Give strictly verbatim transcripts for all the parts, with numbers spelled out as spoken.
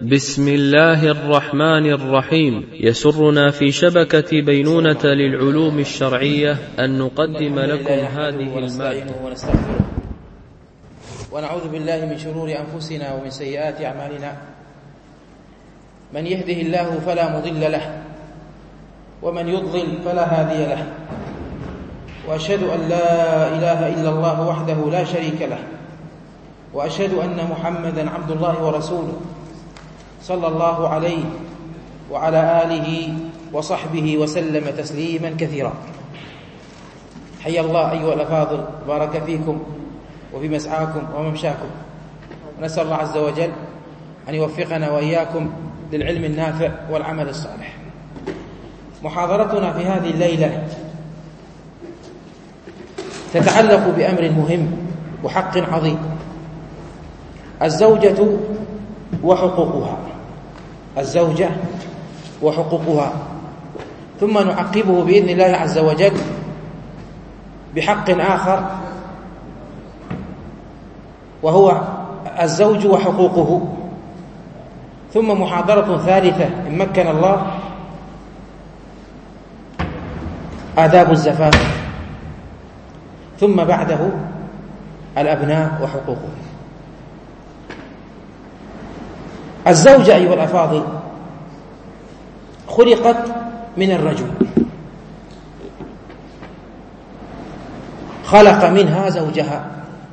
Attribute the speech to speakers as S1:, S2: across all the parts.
S1: بسم الله الرحمن الرحيم. يسرنا في شبكة بينونة للعلوم الشرعية أن نقدم لكم هذه المادة.
S2: ونستغفره ونعوذ بالله من شرور أنفسنا ومن سيئات أعمالنا. من يهده الله فلا مضل له ومن يضلل فلا هادي له، وأشهد أن لا إله إلا الله وحده لا شريك له، وأشهد أن محمدا عبد الله ورسوله صلى الله عليه وعلى آله وصحبه وسلم تسليما كثيرا. حيا الله أيها الأفاضل، بارك فيكم وفي مسعاكم وممشاكم، ونسأل الله عز وجل أن يوفقنا وإياكم للعلم النافع والعمل الصالح. محاضرتنا في هذه الليلة تتعلق بأمر مهم وحق عظيم: الزوجة وحقوقها. الزوجة وحقوقها، ثم نعقبه بإذن الله عز وجل بحق آخر وهو الزوج وحقوقه، ثم محاضرة ثالثة إن مكن الله: آداب الزفاف، ثم بعده الأبناء وحقوقهم. الزوجة أيها الأفاضل خلقت من الرجل، خلق منها زوجها،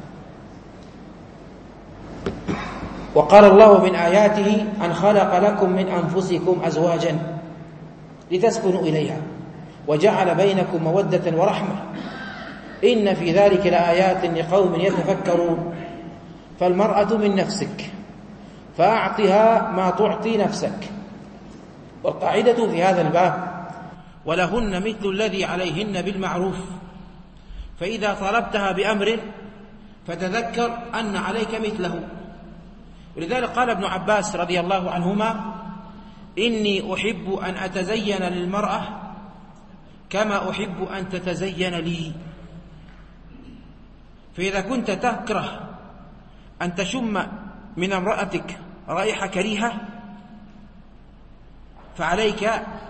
S2: وقال الله من آياته أن خلق لكم من أنفسكم أزواجا لتسكنوا إليها وجعل بينكم مودة ورحمة إن في ذلك لآيات لقوم يتفكرون. فالمرأة من نفسك فأعطها ما تعطي نفسك. والقاعدة في هذا الباب: ولهن مثل الذي عليهن بالمعروف، فإذا طلبتها بأمر فتذكر أن عليك مثله. ولذلك قال ابن عباس رضي الله عنهما: إني أحب أن أتزين للمرأة كما أحب أن تتزين لي. فإذا كنت تكره أن تشم من امرأتك رائحة كريهة فعليك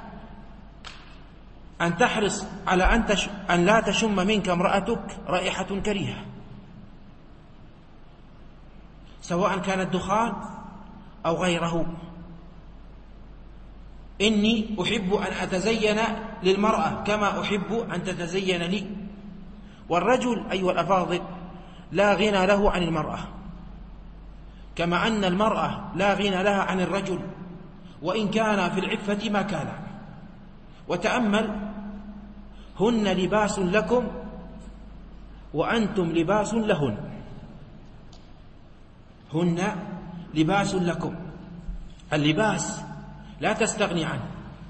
S2: أن تحرص على أن, تش... أن لا تشم منك امرأتك رائحة كريهة، سواء كان الدخان أو غيره. إني أحب أن أتزين للمرأة كما أحب أن تتزين لي. والرجل أيها الأفاضل لا غنى له عن المرأة، كما أن المرأة لا غنى لها عن الرجل، وإن كان في العفة ما كان. وتأمل: هن لباس لكم وأنتم لباس لهن. هن لباس لكم، اللباس لا تستغني عنه،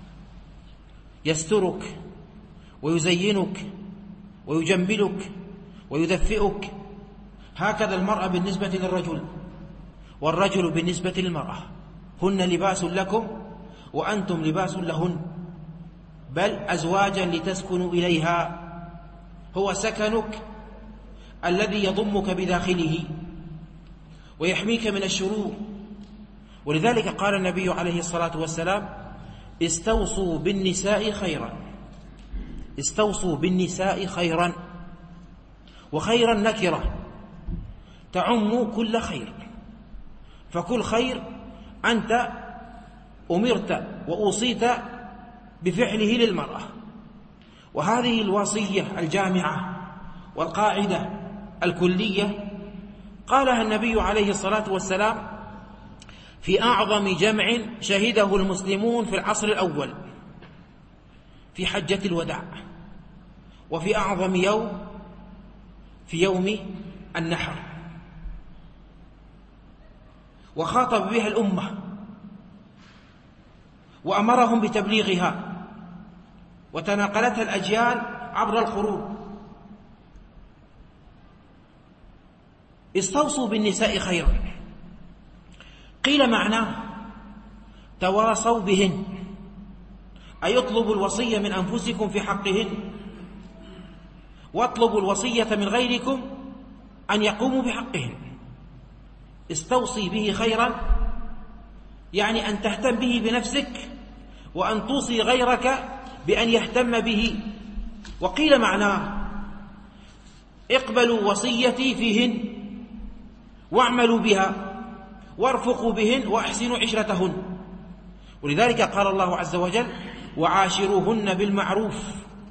S2: يسترك ويزينك ويجملك ويدفئك. هكذا المرأة بالنسبة للرجل، والرجل بالنسبة للمرأة. هن لباس لكم وأنتم لباس لهن، بل أزواجا لتسكنوا إليها. هو سكنك الذي يضمك بداخله ويحميك من الشرور. ولذلك قال النبي عليه الصلاة والسلام: استوصوا بالنساء خيرا. استوصوا بالنساء خيرا. وخيرا نكرة تعم كل خير، فكل خير أنت أمرت وأوصيت بفعله للمرأة. وهذه الوصية الجامعة والقاعدة الكلية قالها النبي عليه الصلاة والسلام في أعظم جمع شهده المسلمون في العصر الأول في حجة الوداع، وفي أعظم يوم في يوم النحر، وخاطب بها الأمة وأمرهم بتبليغها، وتناقلتها الأجيال عبر القرون. استوصوا بالنساء خيرا، قيل معناه تواصوا بهن، أي اطلبوا الوصية من أنفسكم في حقهن، واطلبوا الوصية من غيركم أن يقوموا بحقهن. استوصي به خيرا يعني أن تهتم به بنفسك وأن توصي غيرك بأن يهتم به. وقيل معناه اقبلوا وصيتي فيهن واعملوا بها وارفقوا بهن وأحسنوا عشرتهن. ولذلك قال الله عز وجل وعاشروهن بالمعروف،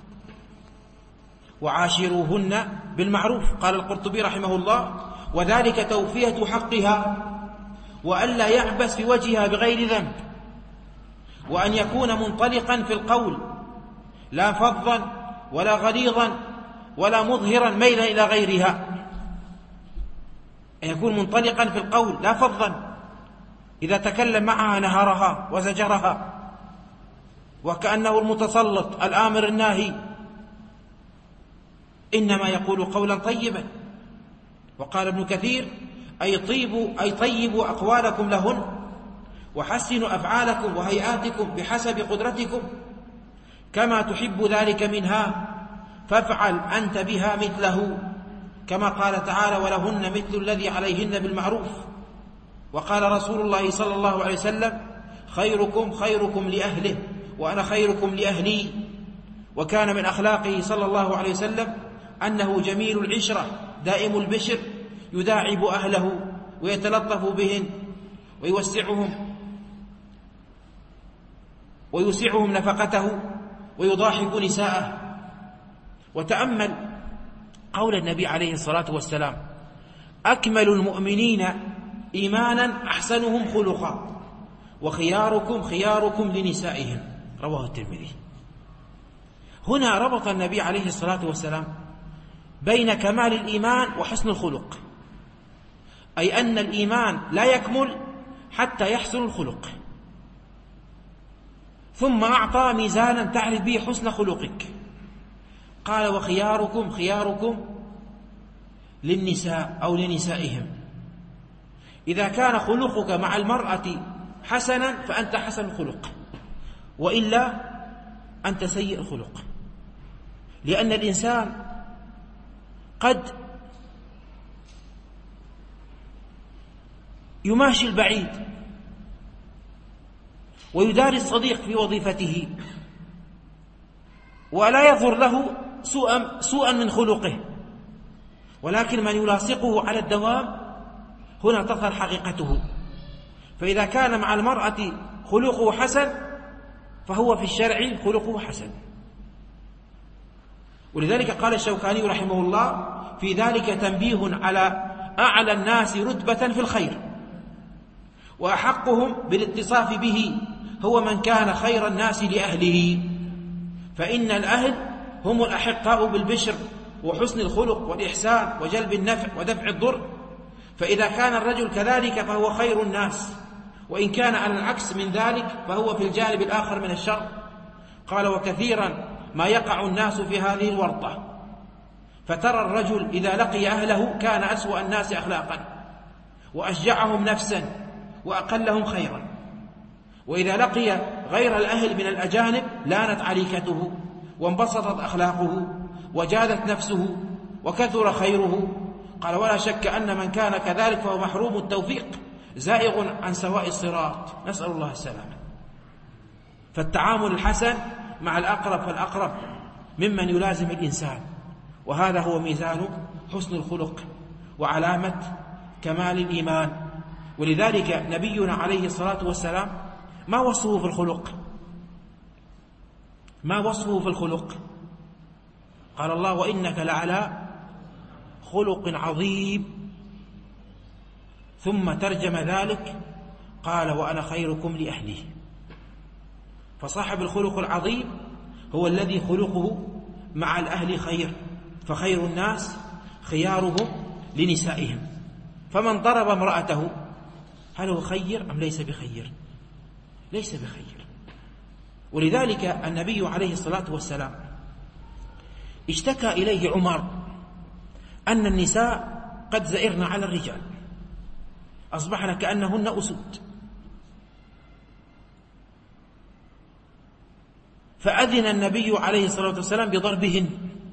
S2: وعاشروهن بالمعروف. قال القرطبي رحمه الله وذلك توفية حقها وألا يعبس في وجهها بغير ذنب، وأن يكون منطلقا في القول لا فظا ولا غليظا ولا مظهرا ميلا إلى غيرها، أن يكون منطلقا في القول لا فظا، إذا تكلم معها نهرها وزجرها وكأنه المتسلط الآمر الناهي، إنما يقول قولا طيبا. وقال ابن كثير أي طيبوا أي طيبوا أقوالكم لهن وحسنوا أفعالكم وهيئاتكم بحسب قدرتكم كما تحب ذلك منها فافعل أنت بها مثله، كما قال تعالى ولهن مثل الذي عليهن بالمعروف. وقال رسول الله صلى الله عليه وسلم خيركم خيركم لأهله وأنا خيركم لأهلي. وكان من أخلاقه صلى الله عليه وسلم أنه جميل العشرة دائم البشر، يداعب أهله ويتلطف بهم ويوسعهم ويوسعهم نفقته ويضاحك نساءه. وتأمل قول النبي عليه الصلاة والسلام أكمل المؤمنين إيمانا أحسنهم خلقا وخياركم خياركم لنسائهم، رواه الترمذي. هنا ربط النبي عليه الصلاة والسلام بين كمال الإيمان وحسن الخلق، أي أن الإيمان لا يكمل حتى يحسن الخلق، ثم أعطى ميزانا تعرف به حسن خلقك. قال وخياركم خياركم للنساء أو لنسائهم. إذا كان خلقك مع المرأة حسنا فأنت حسن الخلق، وإلا أنت سيء الخلق، لأن الإنسان قد يماشي البعيد ويداري الصديق في وظيفته ولا يظهر له سوءا, سوءا من خلقه، ولكن من يلاصقه على الدوام هنا تظهر حقيقته. فإذا كان مع المرأة خلقه حسن فهو في الشرع خلقه حسن. ولذلك قال الشوكاني رحمه الله في ذلك تنبيه على أعلى الناس رتبة في الخير وأحقهم بالاتصاف به هو من كان خير الناس لأهله، فإن الأهل هم الأحقاء بالبشر وحسن الخلق والإحسان وجلب النفع ودفع الضر. فإذا كان الرجل كذلك فهو خير الناس، وإن كان على العكس من ذلك فهو في الجانب الآخر من الشر. قال وكثيرا ما يقع الناس في هذه الورطة، فترى الرجل إذا لقي أهله كان أسوأ الناس أخلاقا وأشجعهم نفسا وأقلهم خيرا، وإذا لقي غير الأهل من الأجانب لانت عليكته وانبسطت أخلاقه وجادت نفسه وكثر خيره. قال ولا شك أن من كان كذلك فهو محروم التوفيق زائغ عن سواء الصراط، نسأل الله السلامة. فالتعامل الحسن مع الأقرب فالأقرب ممن يلازم الإنسان، وهذا هو ميزان حسن الخلق وعلامة كمال الإيمان. ولذلك نبينا عليه الصلاة والسلام ما وصفه في الخلق ما وصفه في الخلق قال الله وإنك لعلى خلق عظيم، ثم ترجم ذلك قال وأنا خيركم لأهله. فصاحب الخلق العظيم هو الذي خلقه مع الأهل خير، فخير الناس خيارهم لنسائهم. فمن ضرب امرأته هل هو خير أم ليس بخير؟ ليس بخير. ولذلك النبي عليه الصلاة والسلام اشتكى إليه عمر أن النساء قد زئرن على الرجال، أصبحن كأنهن أسود، فأذن النبي عليه الصلاة والسلام بضربهن.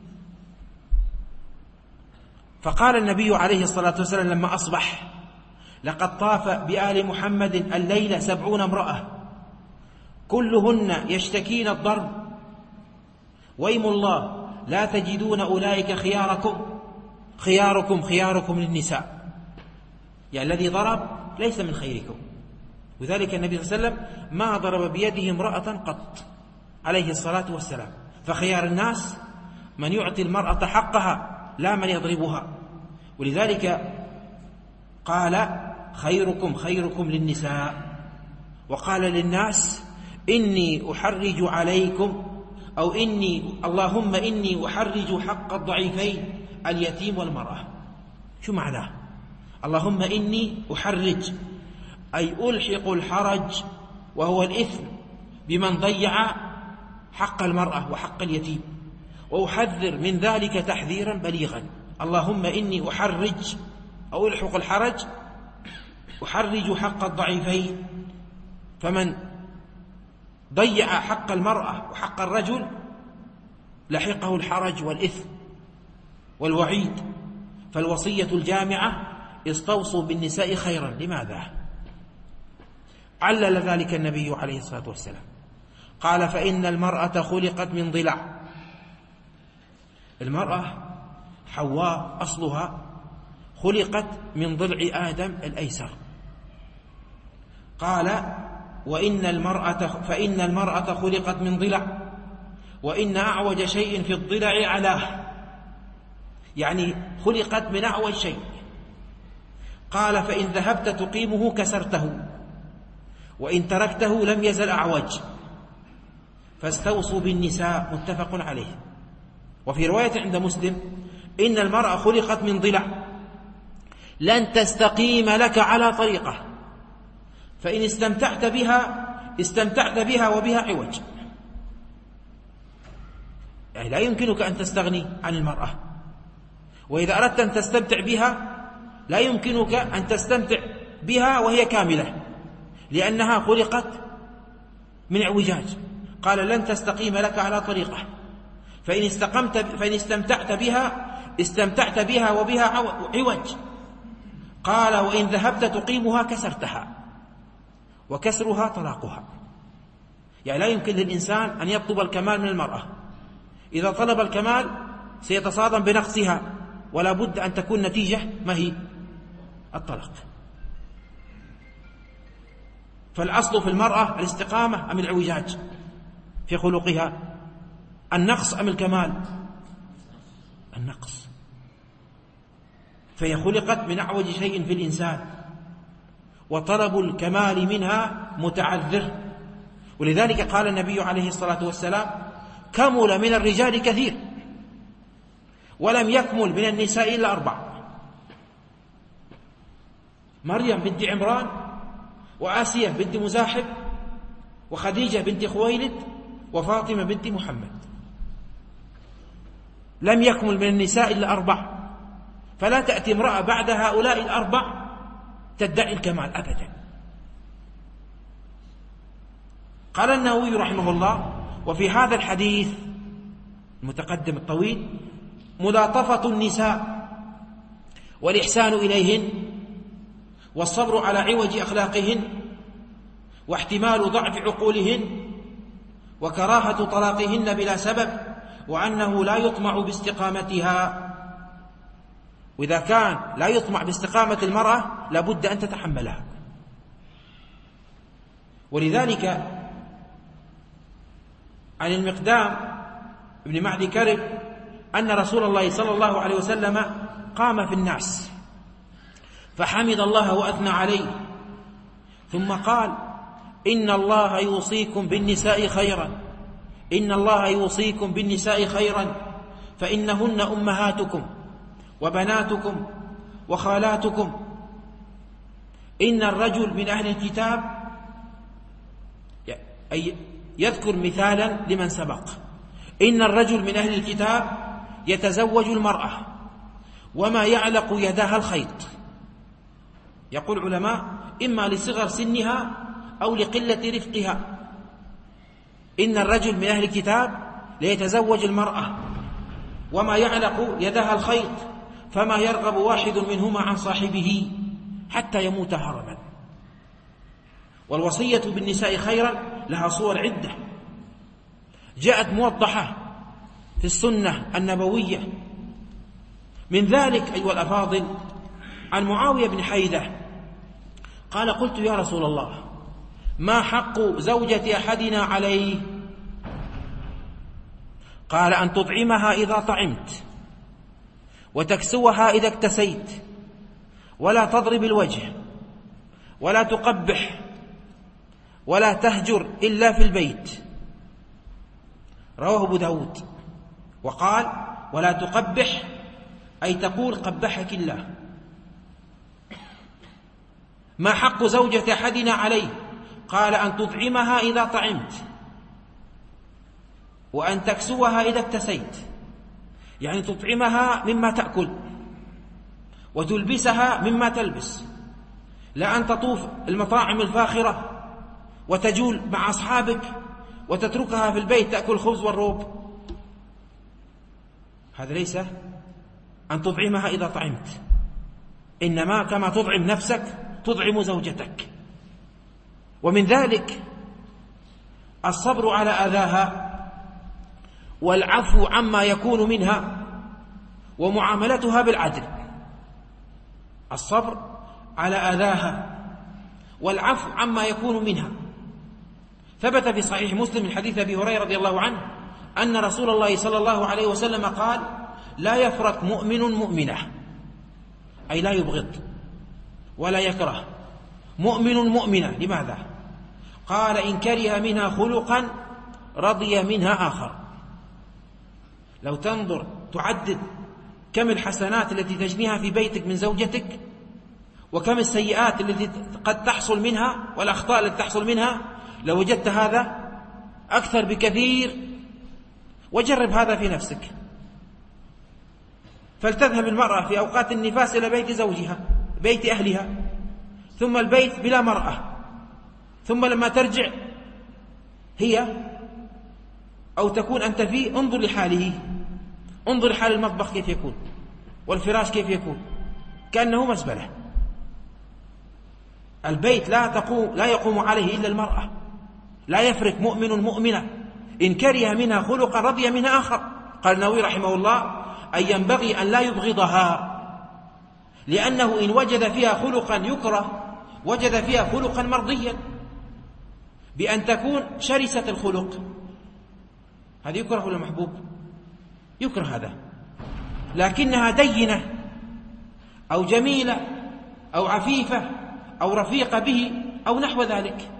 S2: فقال النبي عليه الصلاة والسلام لما أصبح لقد طاف بآل محمد الليلة سبعون امرأة كلهن يشتكين الضرب، ويم الله لا تجدون أولئك خياركم خياركم خياركم للنساء، يعني الذي ضرب ليس من خيركم. وذلك النبي صلى الله عليه وسلم ما ضرب بيده امرأة قط عليه الصلاة والسلام. فخيار الناس من يعطي المرأة حقها لا من يضربها. ولذلك قال خيركم خيركم للنساء، وقال للناس إني أحرج عليكم، أو إني اللهم إني أحرج حق الضعيفين اليتيم والمرأة. شو معناه؟ اللهم إني أحرج أي ألحق الحرج وهو الإثم بمن ضيع حق المرأة وحق اليتيم، وأحذر من ذلك تحذيرا بليغا. اللهم إني أحرج أو ألحق الحرج أحرج حق الضعيفين، فمن ضيع حق المرأة وحق الرجل لحقه الحرج والإثم والوعيد. فالوصية الجامعة استوصوا بالنساء خيرا. لماذا؟ علل ذلك النبي عليه الصلاة والسلام قال فإن المرأة خلقت من ضلع. المرأة حواء أصلها خلقت من ضلع آدم الأيسر. قال وإن المرأة فإن المرأة خلقت من ضلع، وإن أعوج شيء في الضلع علاه، يعني خلقت من أعوج شيء. قال فإن ذهبت تقيمه كسرته، وإن تركته لم يزل أعوج. فاستوصوا بالنساء. متفق عليه. وفي رواية عند مسلم إن المرأة خلقت من ضلع لن تستقيم لك على طريقة، فإن استمتعت بها استمتعت بها وبها عوج. يعني لا يمكنك أن تستغني عن المرأة، وإذا أردت أن تستمتع بها لا يمكنك أن تستمتع بها وهي كاملة، لأنها خلقت من اعوجاج. قال لن تستقيم لك على طريقة، فإن استقمت فإن استمتعت بها استمتعت بها وبها عوج. قال وإن ذهبت تقيمها كسرتها، وكسرها طلاقها. يعني لا يمكن للإنسان أن يطلب الكمال من المرأة. إذا طلب الكمال سيتصادم بنقصها، ولا بد أن تكون نتيجة ما هي؟ الطلاق. فالأصل في المرأة الاستقامة أم العوجاج في خلقها؟ النقص أم الكمال؟ النقص. فهي خلقت من أعوج شيء في الإنسان، وطلب الكمال منها متعذر. ولذلك قال النبي عليه الصلاة والسلام كمل من الرجال كثير ولم يكمل من النساء إلا أربع: مريم بنت عمران، وآسية بنت مزاحم، وخديجة بنت خويلد، وفاطمة بنت محمد. لم يكمل من النساء إلا أربع. فلا تأتي امرأة بعد هؤلاء الأربع تدعي الكمال أبدا. قال النووي رحمه الله وفي هذا الحديث المتقدم الطويل ملاطفة النساء والإحسان إليهن، والصبر على عوج أخلاقهن، واحتمال ضعف عقولهن، وكراهة طلاقهن بلا سبب، وأنه لا يطمع باستقامتها. وإذا كان لا يطمع باستقامة المرأة لابد أن تتحملها. ولذلك عن المقدام ابن معدي كرب أن رسول الله صلى الله عليه وسلم قام في الناس فحمد الله وأثنى عليه، ثم قال إن الله يوصيكم بالنساء خيرا إن الله يوصيكم بالنساء خيرا فإنهن أمهاتكم وبناتكم وخالاتكم. إن الرجل من أهل الكتاب، أي يذكر مثالا لمن سبق، إن الرجل من أهل الكتاب يتزوج المرأة وما يعلق يداها الخيط. يقول العلماء إما لصغر سنها أو لقلة رفقها. إن الرجل من أهل الكتاب ليتزوج المرأة وما يعلق يدها الخيط، فما يرغب واحد منهما عن صاحبه حتى يموت هرما. والوصية بالنساء خيرا لها صور عدة جاءت موضحة في السنة النبوية. من ذلك أيها الأفاضل عن معاوية بن حيدة قال: قلت يا رسول الله ما حق زوجة أحدنا عليه؟ قال: أن تطعمها إذا طعمت، وتكسوها إذا اكتسيت، ولا تضرب الوجه، ولا تقبح، ولا تهجر إلا في البيت. رواه أبو داود. وقال: ولا تقبح أي تقول قبحك الله. ما حق زوجة أحدنا عليه؟ قال: أن تطعمها إذا طعمت، وأن تكسوها إذا اكتسيت، يعني تطعمها مما تأكل، وتلبسها مما تلبس، لا أن تطوف المطاعم الفاخرة وتجول مع أصحابك وتتركها في البيت تأكل خبز والروب. هذا ليس أن تطعمها إذا طعمت، إنما كما تطعم نفسك تطعم زوجتك. ومن ذلك الصبر على أذاها، والعفو عما يكون منها، ومعاملتها بالعدل. الصبر على أذاها والعفو عما يكون منها. ثبت في صحيح مسلم من حديث أبي هريرة رضي الله عنه أن رسول الله صلى الله عليه وسلم قال: لا يفرق مؤمن مؤمنة، أي لا يبغض ولا يكره مؤمن مؤمنة. لماذا؟ قال: إن كره منها خلقا رضي منها آخر. لو تنظر تعدد كم الحسنات التي تجنيها في بيتك من زوجتك، وكم السيئات التي قد تحصل منها والأخطاء التي تحصل منها، لو وجدت هذا أكثر بكثير. وجرب هذا في نفسك. فلتذهب المرأة في أوقات النفاس إلى بيت زوجها، بيت أهلها، ثم البيت بلا مرأة، ثم لما ترجع هي أو تكون أنت فيه، انظر لحاله، انظر لحال المطبخ كيف يكون، والفراش كيف يكون، كأنه مزبلة. البيت لا تقوم لا يقوم عليه إلا المرأة. لا يفرق مؤمن مؤمنة، إن كره منها خلقا رضي منها آخر. قال النووي رحمه الله: أي ينبغي أن لا يبغضها، لأنه إن وجد فيها خلقا يكره وجد فيها خلقا مرضيا، بأن تكون شرسة الخلق. هذا يكره ولا محبوب؟ يكره هذا. لكنها دينة أو جميلة أو عفيفة أو رفيقة به أو نحو ذلك.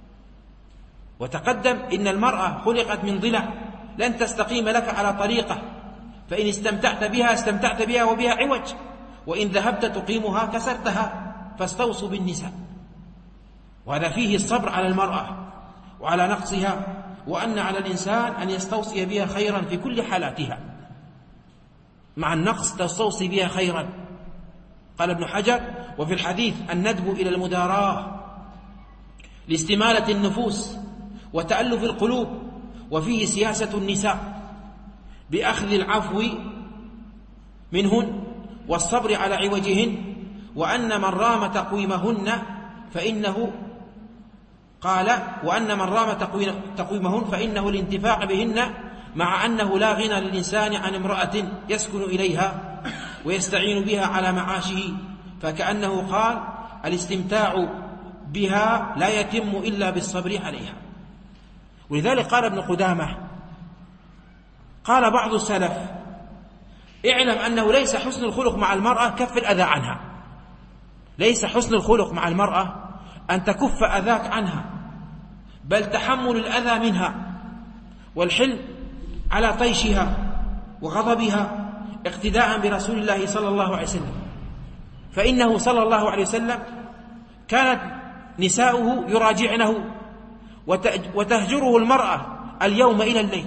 S2: وتقدم إن المرأة خلقت من ضلع، لن تستقيم لك على طريقة، فإن استمتعت بها استمتعت بها وبها عوج، وإن ذهبت تقيمها كسرتها. فاستوصوا بالنساء. وهذا فيه الصبر على المرأة وعلى نقصها، وأن على الإنسان أن يستوصي بها خيرا في كل حالاتها. مع النقص تستوصي بها خيرا. قال ابن حجر: وفي الحديث الندب إلى المداراة لاستمالة النفوس وتألف القلوب، وفيه سياسة النساء بأخذ العفو منهن والصبر على عوجهن، وأن من رام تقويمهن فإنه قال وأن من رام تقويمهن فإنه الانتفاع بهن، مع أنه لا غنى للإنسان عن امرأة يسكن إليها ويستعين بها على معاشه، فكأنه قال: الاستمتاع بها لا يتم إلا بالصبر عليها. ولذلك قال ابن قدامة: قال بعض السلف: اعلم أنه ليس حسن الخلق مع المرأة كف الأذى عنها. ليس حسن الخلق مع المرأة أن تكف أذاك عنها، بل تحمل الأذى منها والحلم على طيشها وغضبها، اقتداء برسول الله صلى الله عليه وسلم. فإنه صلى الله عليه وسلم كانت نساؤه يراجعنه وتهجره المرأة اليوم إلى الليل.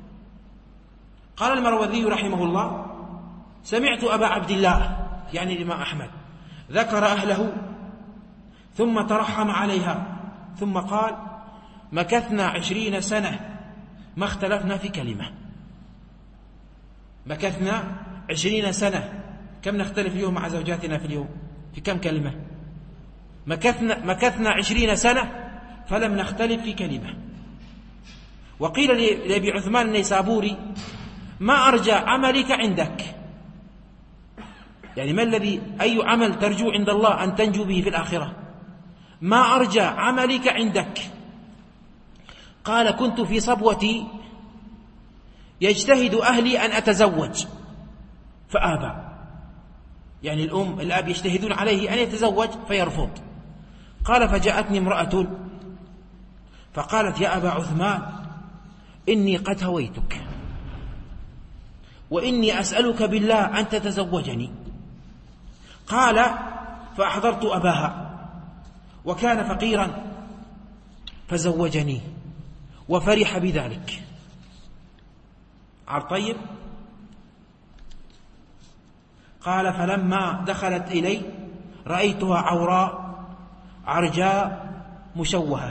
S2: قال المروذي رحمه الله: سمعت أبا عبد الله، يعني الإمام أحمد، ذكر أهله ثم ترحم عليها، ثم قال: مكثنا عشرين سنة ما اختلفنا في كلمة. مكثنا عشرين سنة، كم نختلف اليوم مع زوجاتنا في اليوم؟ في كم كلمة؟ مكثنا, مكثنا عشرين سنة فلم نختلف في كلمة. وقيل لأبي عثمان النيسابوري: ما أرجى عملك عندك؟ يعني ما الذي أي عمل ترجو عند الله أن تنجو به في الآخرة؟ ما أرجى عملك عندك؟ قال: كنت في صبوتي يجتهد أهلي أن أتزوج فآبى. يعني الأم الأب يجتهدون عليه أن يتزوج فيرفض. قال: فجاءتني امرأة فقالت: يا أبا عثمان، إني قد هويتك وإني أسألك بالله أن تتزوجني. قال: فأحضرت أباها وكان فقيرا فزوجني وفرح بذلك. طيب. قال: فلما دخلت إلي رأيتها عوراء عرجاء مشوهة،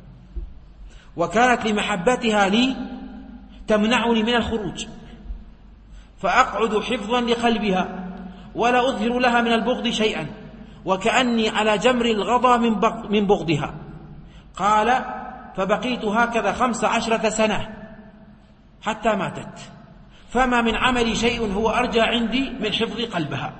S2: وكانت لمحبتها لي تمنعني من الخروج، فأقعد حفظا لقلبها ولا أظهر لها من البغض شيئا، وكأني على جمر الغضا من بغضها. قال: فبقيت هكذا خمس عشرة سنة حتى ماتت، فما من عملي شيء هو أرجى عندي من حفظ قلبها.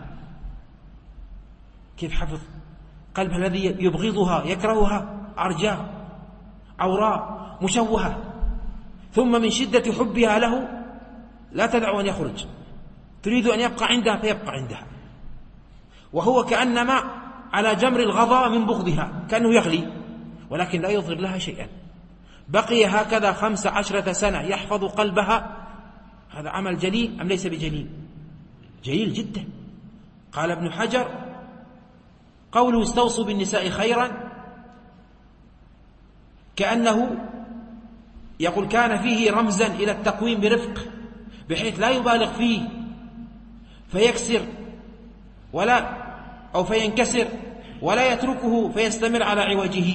S2: كيف حفظ قلبها الذي يبغضها يكرهها؟ عرجاء عوراء مشوهة، ثم من شدة حبها له لا تدع أن يخرج، تريد أن يبقى عندها فيبقى عندها، وهو كأنما على جمر الغضا من بغضها، كأنه يغلي ولكن لا يظهر لها شيئا. بقي هكذا خمس عشرة سنة يحفظ قلبها. هذا عمل جليل أم ليس بجليل؟ جليل جدا. قال ابن حجر: قوله استوصوا بالنساء خيرا كأنه يقول كان فيه رمزا إلى التقويم برفق، بحيث لا يبالغ فيه فيكسر ولا أو فينكسر، ولا يتركه فيستمر على عوجه.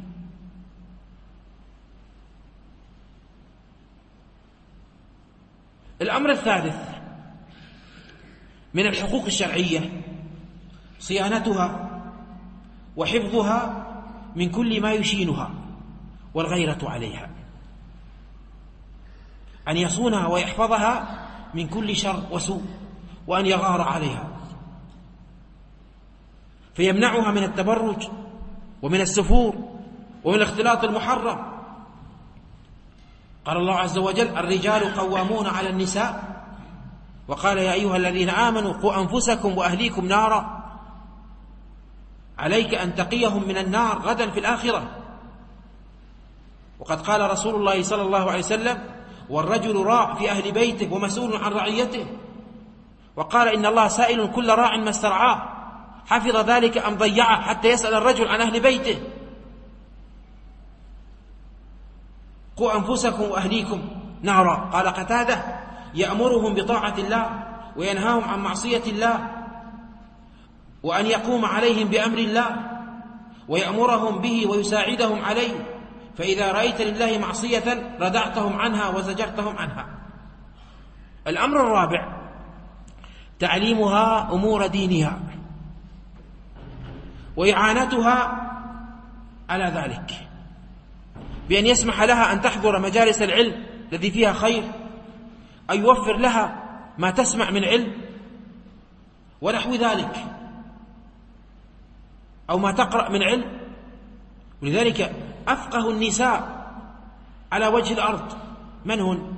S2: الأمر الثالث من الحقوق الشرعية صيانتها وحفظها من كل ما يشينها والغيرة عليها، أن يصونها ويحفظها من كل شر وسوء، وأن يغار عليها فيمنعها من التبرج ومن السفور ومن الاختلاط المحرم. قال الله عز وجل: الرجال قوامون على النساء، وقال: يا أيها الذين آمنوا قوا أنفسكم وأهليكم نارا، عليك أن تقيهم من النار غدا في الآخرة. وقد قال رسول الله صلى الله عليه وسلم: والرجل راع في أهل بيته ومسؤول عن رعيته. وقال: إن الله سائل كل راع ما استرعاه، حفظ ذلك أم ضيعه، حتى يسأل الرجل عن أهل بيته. قوا أنفسكم وأهليكم نارا. قال قتادة: يأمرهم بطاعة الله وينهاهم عن معصية الله، وأن يقوم عليهم بأمر الله ويأمرهم به ويساعدهم عليه، فإذا رأيت لله معصية ردعتهم عنها وزجرتهم عنها. الأمر الرابع تعليمها أمور دينها وإعانتها على ذلك، بأن يسمح لها أن تحضر مجالس العلم الذي فيها خير، أن يوفر لها ما تسمع من علم ونحو ذلك، أو ما تقرأ من علم. ولذلك أفقه النساء على وجه الأرض من هن؟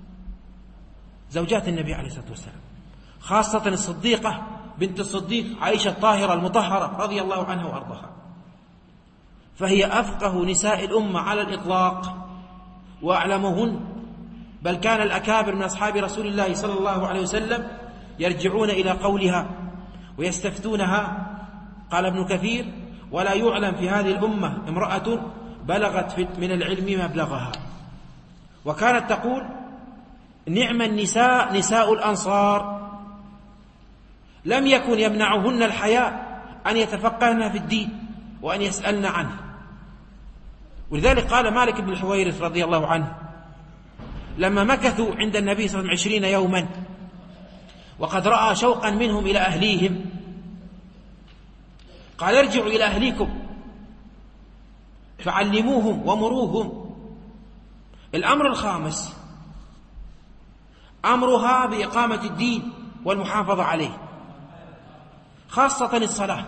S2: زوجات النبي عليه الصلاة والسلام، خاصة الصديقة بنت الصديق عائشة الطاهرة المطهرة رضي الله عنها وأرضاها، فهي أفقه نساء الأمة على الإطلاق وأعلمهن. بل كان الأكابر من أصحاب رسول الله صلى الله عليه وسلم يرجعون إلى قولها ويستفتونها. قال ابن كثير: ولا يعلم في هذه الأمة امرأة بلغت من العلم مبلغها. وكانت تقول: نعم النساء نساء الأنصار، لم يكن يمنعهن الحياء أن يتفقهن في الدين وأن يسألن عنه. ولذلك قال مالك بن الحويرث رضي الله عنه لما مكثوا عند النبي صلى الله عليه وسلم عشرين يوما، وقد رأى شوقا منهم إلى أهليهم، قال ارجعوا إلى أهليكم فعلموهم ومروهم. الأمر الخامس أمرها بإقامة الدين والمحافظة عليه، خاصة الصلاة.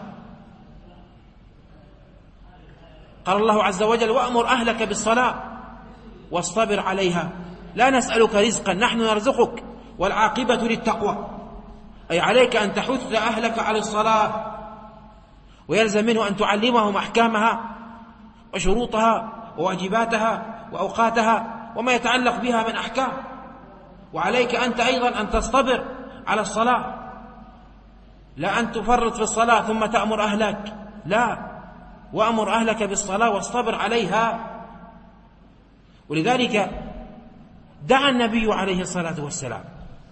S2: قال الله عز وجل وأمر أهلك بالصلاة واصطبر عليها لا نسألك رزقا نحن نرزقك والعاقبة للتقوى، أي عليك أن تحث أهلك على الصلاة، ويلزم منه أن تعلمهم أحكامها وشروطها وواجباتها وأوقاتها وما يتعلق بها من أحكام. وعليك أنت أيضا أن تصطبر على الصلاة، لا أن تفرط في الصلاة ثم تأمر أهلك، لا، وأمر أهلك بالصلاة واصطبر عليها. ولذلك دعا النبي عليه الصلاة والسلام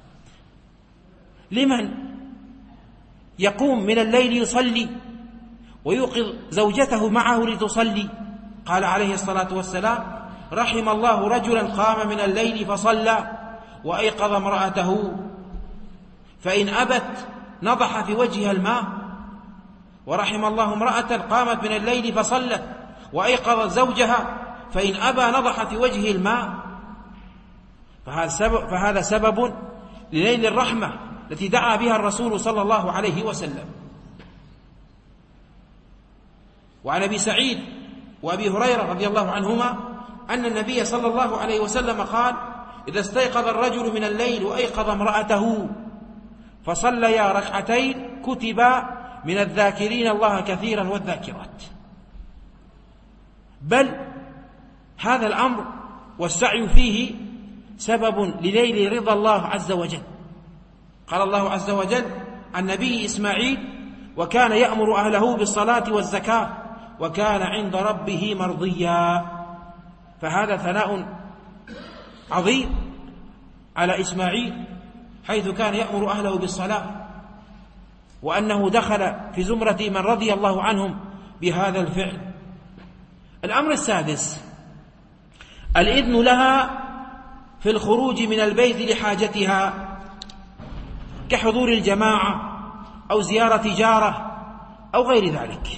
S2: لمن يقوم من الليل يصلي ويوقظ زوجته معه لتصلي، قال عليه الصلاة والسلام رحم الله رجلا قام من الليل فصلى وأيقظ امرأته فإن أبت نضح في وجهها الماء، ورحم الله امرأة قامت من الليل فصلت وأيقظت زوجها فإن أبى نضح في وجهه الماء. فهذا سبب, فهذا سبب لنيل الرحمة التي دعا بها الرسول صلى الله عليه وسلم. وعن أبي سعيد وأبي هريرة رضي الله عنهما أن النبي صلى الله عليه وسلم قال إذا استيقظ الرجل من الليل وأيقظ امرأته فصليا ركعتين كتبا من الذاكرين الله كثيرا والذاكرات. بل هذا الأمر والسعي فيه سبب لنيل رضا الله عز وجل. قال الله عز وجل عن نبي إسماعيل وكان يأمر أهله بالصلاة والزكاة وكان عند ربه مرضيا. فهذا ثناء عظيم على إسماعيل حيث كان يأمر أهله بالصلاة، وأنه دخل في زمرة من رضي الله عنهم بهذا الفعل. الأمر السادس الإذن لها في الخروج من البيت لحاجتها كحضور الجماعة أو زيارة جارة أو غير ذلك.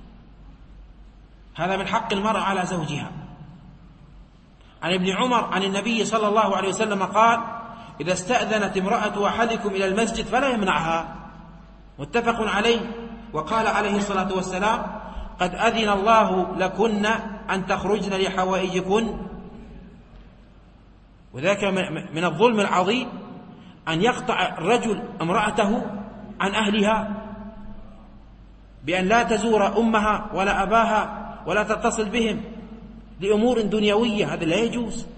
S2: هذا من حق المرأة على زوجها. عن ابن عمر عن النبي صلى الله عليه وسلم قال إذا استأذنت امرأة أحدكم إلى المسجد فلا يمنعها، متفق عليه. وقال عليه الصلاة والسلام قد أذن الله لكن أن تخرجن لحوائجكن. وذاك من الظلم العظيم أن يقطع الرجل امرأته عن أهلها بأن لا تزور أمها ولا أباها ولا تتصل بهم لأمور دنيوية، هذا لا يجوز،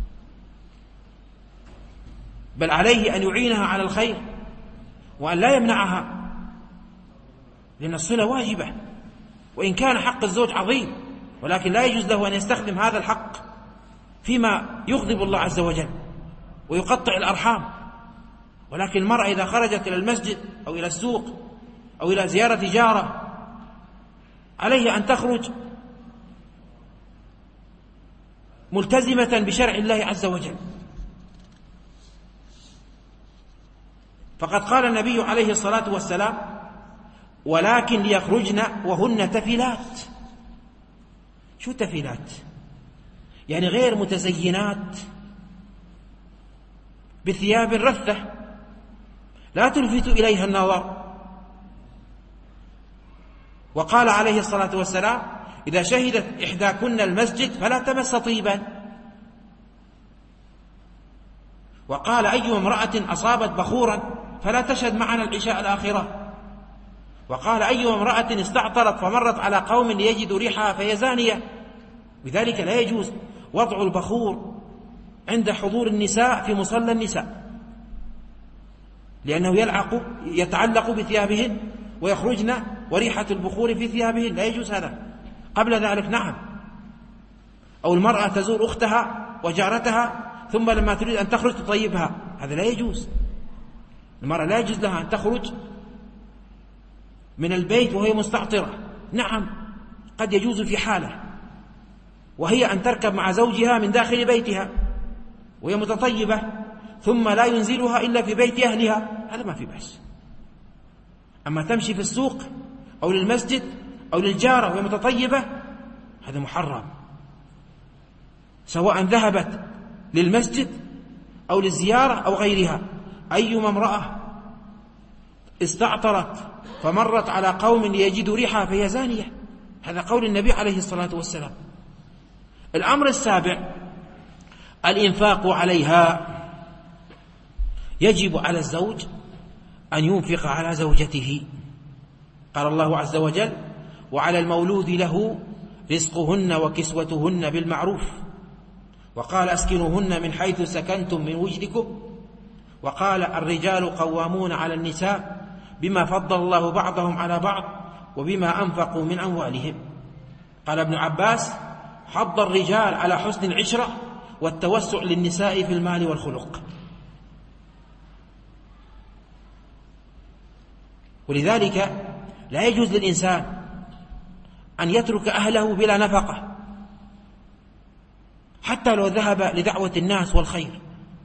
S2: بل عليه أن يعينها على الخير وأن لا يمنعها، لأن الصلة واجبة. وإن كان حق الزوج عظيم ولكن لا يجوز له أن يستخدم هذا الحق فيما يغضب الله عز وجل ويقطع الأرحام. ولكن المرأة إذا خرجت إلى المسجد أو إلى السوق أو إلى زيارة جارة عليه أن تخرج ملتزمة بشرع الله عز وجل. فقد قال النبي عليه الصلاة والسلام ولكن ليخرجن وهن تفلات. شو تفلات؟ يعني غير متزينات بثياب رثة لا تلفت إليها النظر. وقال عليه الصلاة والسلام إذا شهدت إحداكن المسجد فلا تمس طيبا. وقال أي امرأة أصابت بخورا فلا تشهد معنا العشاء الآخرة. وقال أي امرأة استعطرت فمرت على قوم ليجدوا ريحها فهي زانية. بذلك لا يجوز وضع البخور عند حضور النساء في مصلى النساء، لأنه يلعق يتعلق بثيابهن ويخرجن وريحة البخور في ثيابهن، لا يجوز هذا. قبل ذلك نعم. أو المرأة تزور أختها وجارتها ثم لما تريد أن تخرج تطيبها، هذا لا يجوز. المرأة لا يجوز لها أن تخرج من البيت وهي مستعطرة. نعم قد يجوز في حالة، وهي أن تركب مع زوجها من داخل بيتها وهي متطيبة ثم لا ينزلها إلا في بيت أهلها، هذا ما في بأس. أما تمشي في السوق أو للمسجد أو للجارة وهي متطيبة هذا محرم، سواء ذهبت للمسجد أو للزيارة أو غيرها. أيما امرأة استعطرت فمرت على قوم ليجدوا ريحها فهي زانية، هذا قول النبي عليه الصلاة والسلام. الأمر السابع الإنفاق عليها. يجب على الزوج أن ينفق على زوجته. قال الله عز وجل: وعلى المولود له رزقهن وكسوتهن بالمعروف. وقال: أسكنوهن من حيث سكنتم من وجدكم. وقال: الرجال قوامون على النساء بما فضل الله بعضهم على بعض وبما أنفقوا من أموالهم. قال ابن عباس: حض الرجال على حسن العشرة والتوسع للنساء في المال والخلق. ولذلك لا يجوز للإنسان أن يترك أهله بلا نفقة حتى لو ذهب لدعوة الناس والخير.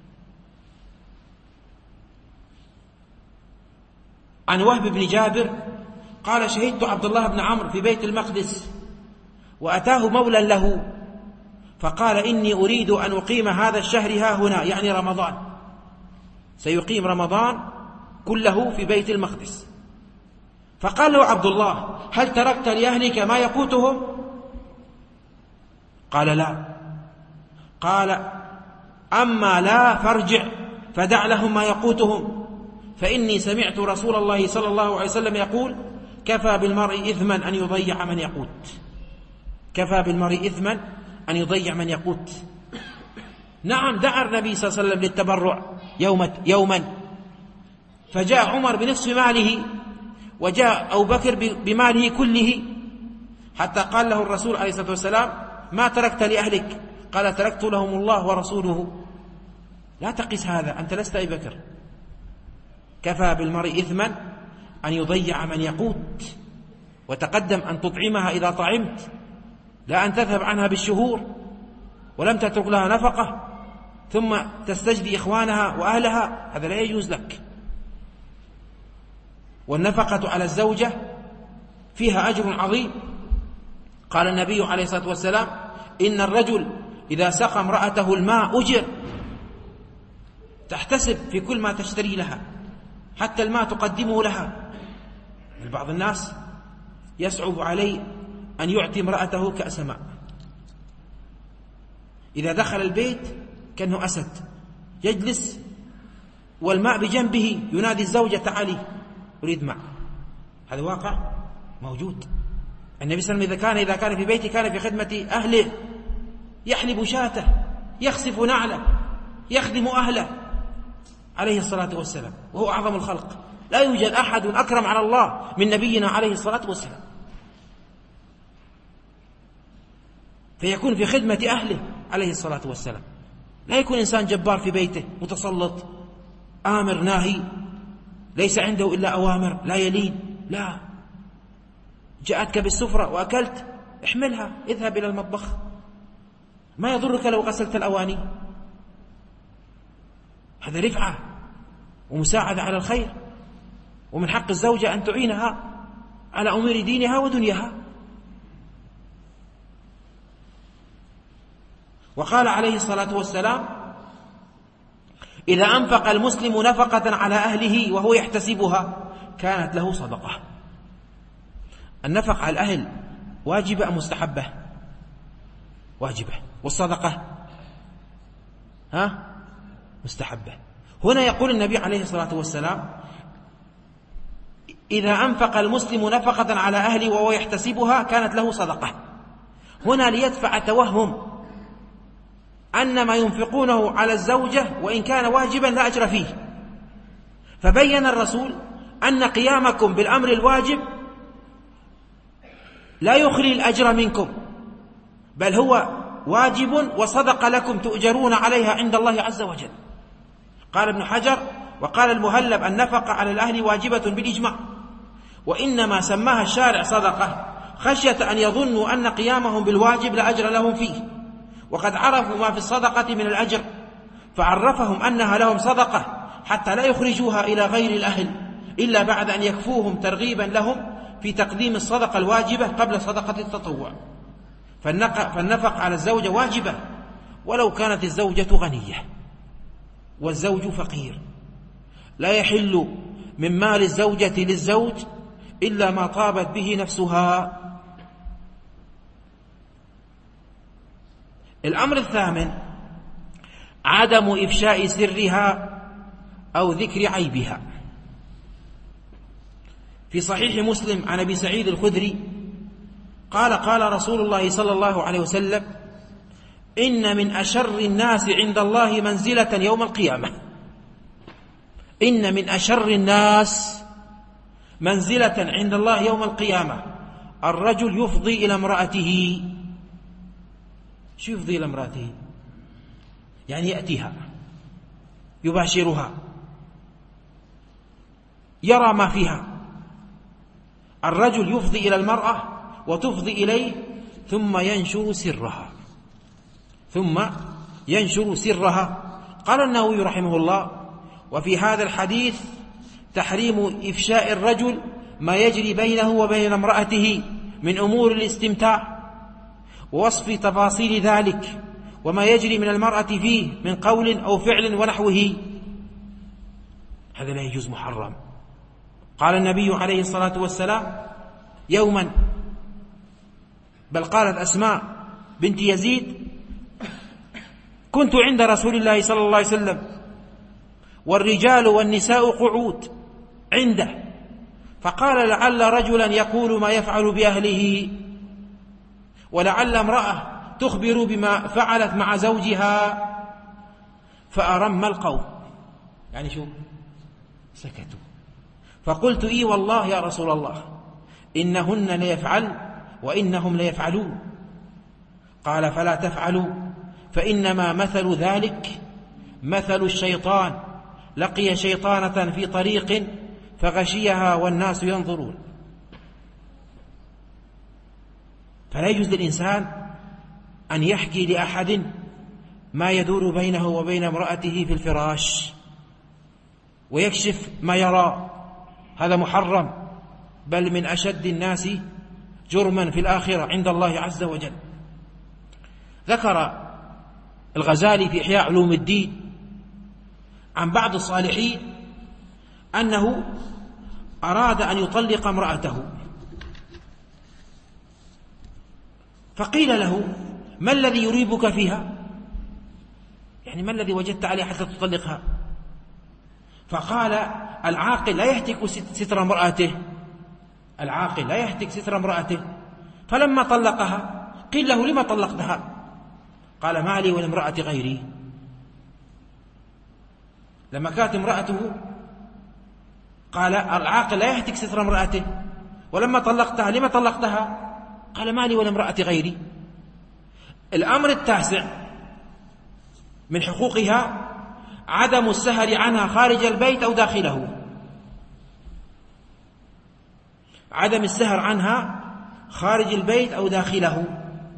S2: عن وهب بن جابر قال: شهدت عبد الله بن عمرو في بيت المقدس وأتاه مولى له فقال: إني أريد أن أقيم هذا الشهر ها هنا، يعني رمضان، سيقيم رمضان كله في بيت المقدس. فقال له عبد الله: هل تركت لأهلك ما يقوتهم؟ قال: لا. قال: أما لا فارجع فدع لهم ما يقوتهم، فإني سمعت رسول الله صلى الله عليه وسلم يقول: كفى بالمرء إثما أن يضيع من يقوت. كفى بالمرء إثما أن يضيع من يقوت. نعم، دعا النبي صلى الله عليه وسلم للتبرع يوما يوما فجاء عمر بنصف ماله وجاء أبو بكر بماله كله، حتى قال له الرسول عليه الصلاة والسلام: ما تركت لأهلك؟ قال: تركت لهم الله ورسوله. لا تقس هذا، أنت لست أبي بكر. كفى بالمرء إثما أن يضيع من يقوت. وتقدم أن تطعمها إذا طعمت، لا أن تذهب عنها بالشهور ولم تترك لها نفقة ثم تستجدي إخوانها وأهلها، هذا لا يجوز لك. والنفقة على الزوجة فيها أجر عظيم. قال النبي عليه الصلاة والسلام: إن الرجل إذا سقى امرأته الماء أجر. تحتسب في كل ما تشتري لها، حتى الماء تقدمه لها. بعض الناس يصعب عليه أن يعطي امرأته كأس ماء، إذا دخل البيت كأنه أسد يجلس والماء بجنبه ينادي الزوجة: تعالي أريد ماء. هذا واقع موجود. النبي صلى الله عليه وسلم إذا كان إذا كان في بيته كان في خدمة أهله، يحلب شاته، يخسف نعله، يخدم أهله عليه الصلاة والسلام، وهو أعظم الخلق. لا يوجد أحد أكرم على الله من نبينا عليه الصلاة والسلام، فيكون في خدمة أهله عليه الصلاة والسلام. لا يكون إنسان جبار في بيته متسلط آمر ناهي، ليس عنده إلا أوامر لا يلين. لا، جاءتك بالسفرة وأكلت، احملها، اذهب إلى المطبخ، ما يضرك لو غسلت الأواني. هذا رفعة ومساعدة على الخير، ومن حق الزوجة أن تعينها على أمور دينها ودنياها. وقال عليه الصلاة والسلام: إذا أنفق المسلم نفقة على أهله وهو يحتسبها كانت له صدقة. النفقة على الأهل واجبة أم مستحبة؟ واجبة. والصدقة ها مستحبة. هنا يقول النبي عليه الصلاة والسلام: إذا أنفق المسلم نفقة على أهله وهو يحتسبها كانت له صدقة. هنا ليدفع توهم أن ما ينفقونه على الزوجة وإن كان واجبا لا أجر فيه. فبين الرسول أن قيامكم بالأمر الواجب لا يخلي الأجر منكم، بل هو واجب وصدق لكم تؤجرون عليها عند الله عز وجل. قال ابن حجر: وقال المهلب: النفقة على الأهل واجبة بالإجماع، وإنما سماها الشارع صدقة خشية أن يظنوا أن قيامهم بالواجب لا أجر لهم فيه، وقد عرفوا ما في الصدقة من الأجر، فعرفهم أنها لهم صدقة حتى لا يخرجوها إلى غير الأهل إلا بعد أن يكفوهم ترغيبا لهم في تقديم الصدقة الواجبة قبل صدقة التطوع، فالنفق على الزوجة واجبة ولو كانت الزوجة غنية والزوج فقير. لا يحل من مال الزوجة للزوج إلا ما طابت به نفسها. الأمر الثامن عدم إفشاء سرها أو ذكر عيبها. في صحيح مسلم عن أبي سعيد الخدري قال قال رسول الله صلى الله عليه وسلم: إن من أشر الناس عند الله منزلة يوم القيامة إن من أشر الناس منزلة عند الله يوم القيامة الرجل يفضي إلى امرأته. شو يفضي إلى امرأته؟ يعني يأتيها، يباشرها، يرى ما فيها. الرجل يفضي إلى المرأة وتفضي إليه ثم ينشر سرها ثم ينشر سرها. قال النووي رحمه الله: وفي هذا الحديث تحريم إفشاء الرجل ما يجري بينه وبين امرأته من أمور الاستمتاع، ووصف تفاصيل ذلك وما يجري من المرأة فيه من قول أو فعل ونحوه. هذا لا يجوز، محرم. قال النبي عليه الصلاة والسلام يوما، بل قالت أسماء بنت يزيد: كنت عند رسول الله صلى الله عليه وسلم والرجال والنساء قعود عنده، فقال: لعل رجلا يقول ما يفعل بأهله، ولعل امرأة تخبر بما فعلت مع زوجها. فأرم القوم، يعني شو؟ سكتوا. فقلت: إي والله يا رسول الله إنهن ليفعل وإنهم ليفعلون. قال: فلا تفعلوا، فإنما مثل ذلك مثل الشيطان لقي شيطانة في طريق فغشيها والناس ينظرون. فلا يجوز للإنسان أن يحكي لأحد ما يدور بينه وبين امرأته في الفراش ويكشف ما يرى، هذا محرم، بل من أشد الناس جرما في الآخرة عند الله عز وجل. ذكر الغزالي في إحياء علوم الدين عن بعض الصالحين أنه أراد أن يطلق امرأته، فقيل له: ما الذي يريبك فيها؟ يعني ما الذي وجدت عليه حتى تطلقها؟ فقال: العاقل لا يهتك ستر امرأته العاقل لا يهتك ستر امرأته. فلما طلقها قيل له: لما طلقتها؟ قال: ما لي ولامرأة غيري. لما كانت امرأته قال: العاقل لا يهتك ستر امرأته. ولما طلقتها لما طلقتها؟ قال: ما لي ولامرأة غيري. الأمر التاسع من حقوقها عدم السهر عنها خارج البيت أو داخله. عدم السهر عنها خارج البيت أو داخله.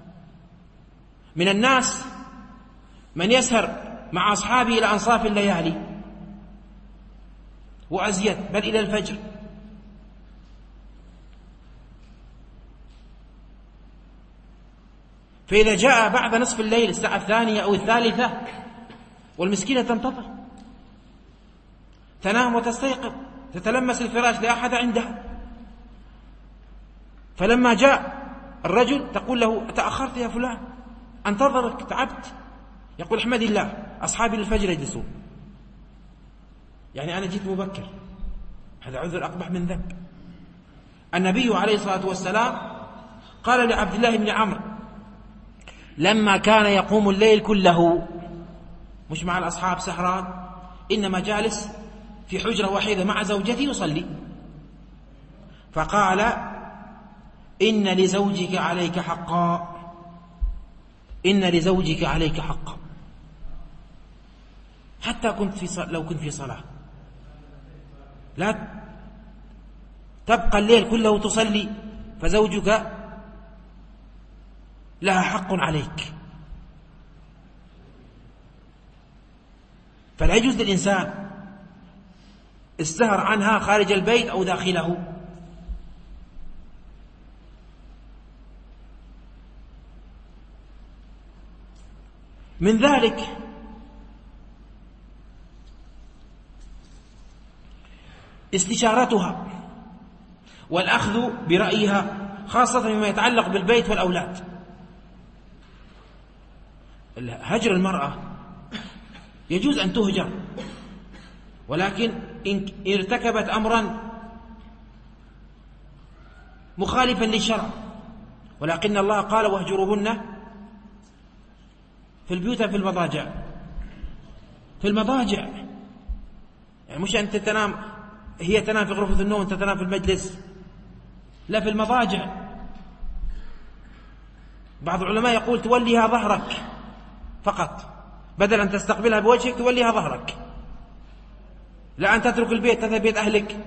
S2: من الناس من يسهر مع أصحابه إلى أنصاف الليالي وأزيد، بل إلى الفجر. فإذا جاء بعد نصف الليل الساعة الثانية أو الثالثة والمسكينة تنتظر، تنام وتستيقظ، تتلمس الفراش لا أحد عندها. فلما جاء الرجل تقول له: تأخرت يا فلان، أنتظرك، تعبت. يقول: احمد الله، أصحابي للفجر يجلسون، يعني أنا جيت مبكر. هذا عذر أقبح من ذنب. النبي عليه الصلاة والسلام قال لعبد الله بن عمرو لما كان يقوم الليل كله، مش مع الأصحاب سهران، إنما جالس في حجرة وحيدة مع زوجته يصلي، فقال: إن لزوجك عليك حقا إن لزوجك عليك حقا حتى كنت في لو كنت في صلاة لا تبقى الليل كله تصلي، فزوجك لها حق عليك. فلا يجوز للإنسان السهر عنها خارج البيت أو داخله. من ذلك استشارتها والأخذ برأيها، خاصة فيما يتعلق بالبيت والأولاد. هجر المرأة يجوز أن تهجر، ولكن إن ارتكبت أمرا مخالفا للشرع، ولكن الله قال واهجروهن في البيوت في المضاجع. في المضاجع يعني مش أنت تنام، هي تنام في غرفة النوم وأنت تنام في المجلس، لا، في المضاجع. بعض العلماء يقول توليها ظهرك فقط، بدل أن تستقبلها بوجهك توليها ظهرك، لا أن تترك البيت تذهب بيت أهلك.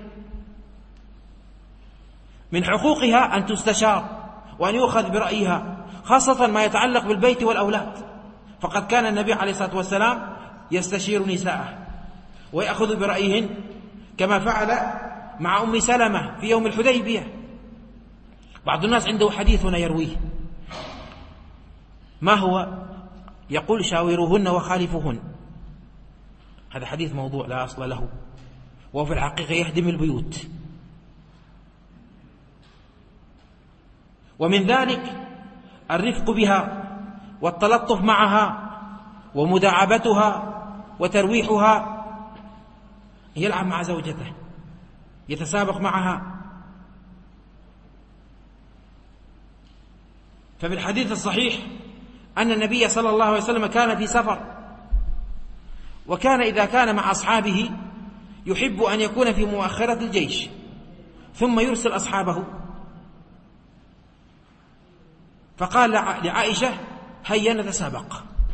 S2: من حقوقها أن تستشار وأن يؤخذ برأيها، خاصة ما يتعلق بالبيت والأولاد، فقد كان النبي عليه الصلاة والسلام يستشير نساءه ويأخذ برأيهن، كما فعل مع أم سلمة في يوم الحديبية. بعض الناس عنده حديث هنا يرويه، ما هو؟ يقول شاوروهن وخالفوهن. هذا حديث موضوع لا أصل له، وفي الحقيقة يهدم البيوت. ومن ذلك الرفق بها والتلطف معها ومداعبتها وترويحها. يلعب مع زوجته، يتسابق معها. ففي الحديث الصحيح أن النبي صلى الله عليه وسلم كان في سفر، وكان إذا كان مع أصحابه يحب أن يكون في مؤخرة الجيش ثم يرسل أصحابه. فقال لعائشة هيا نتسابق،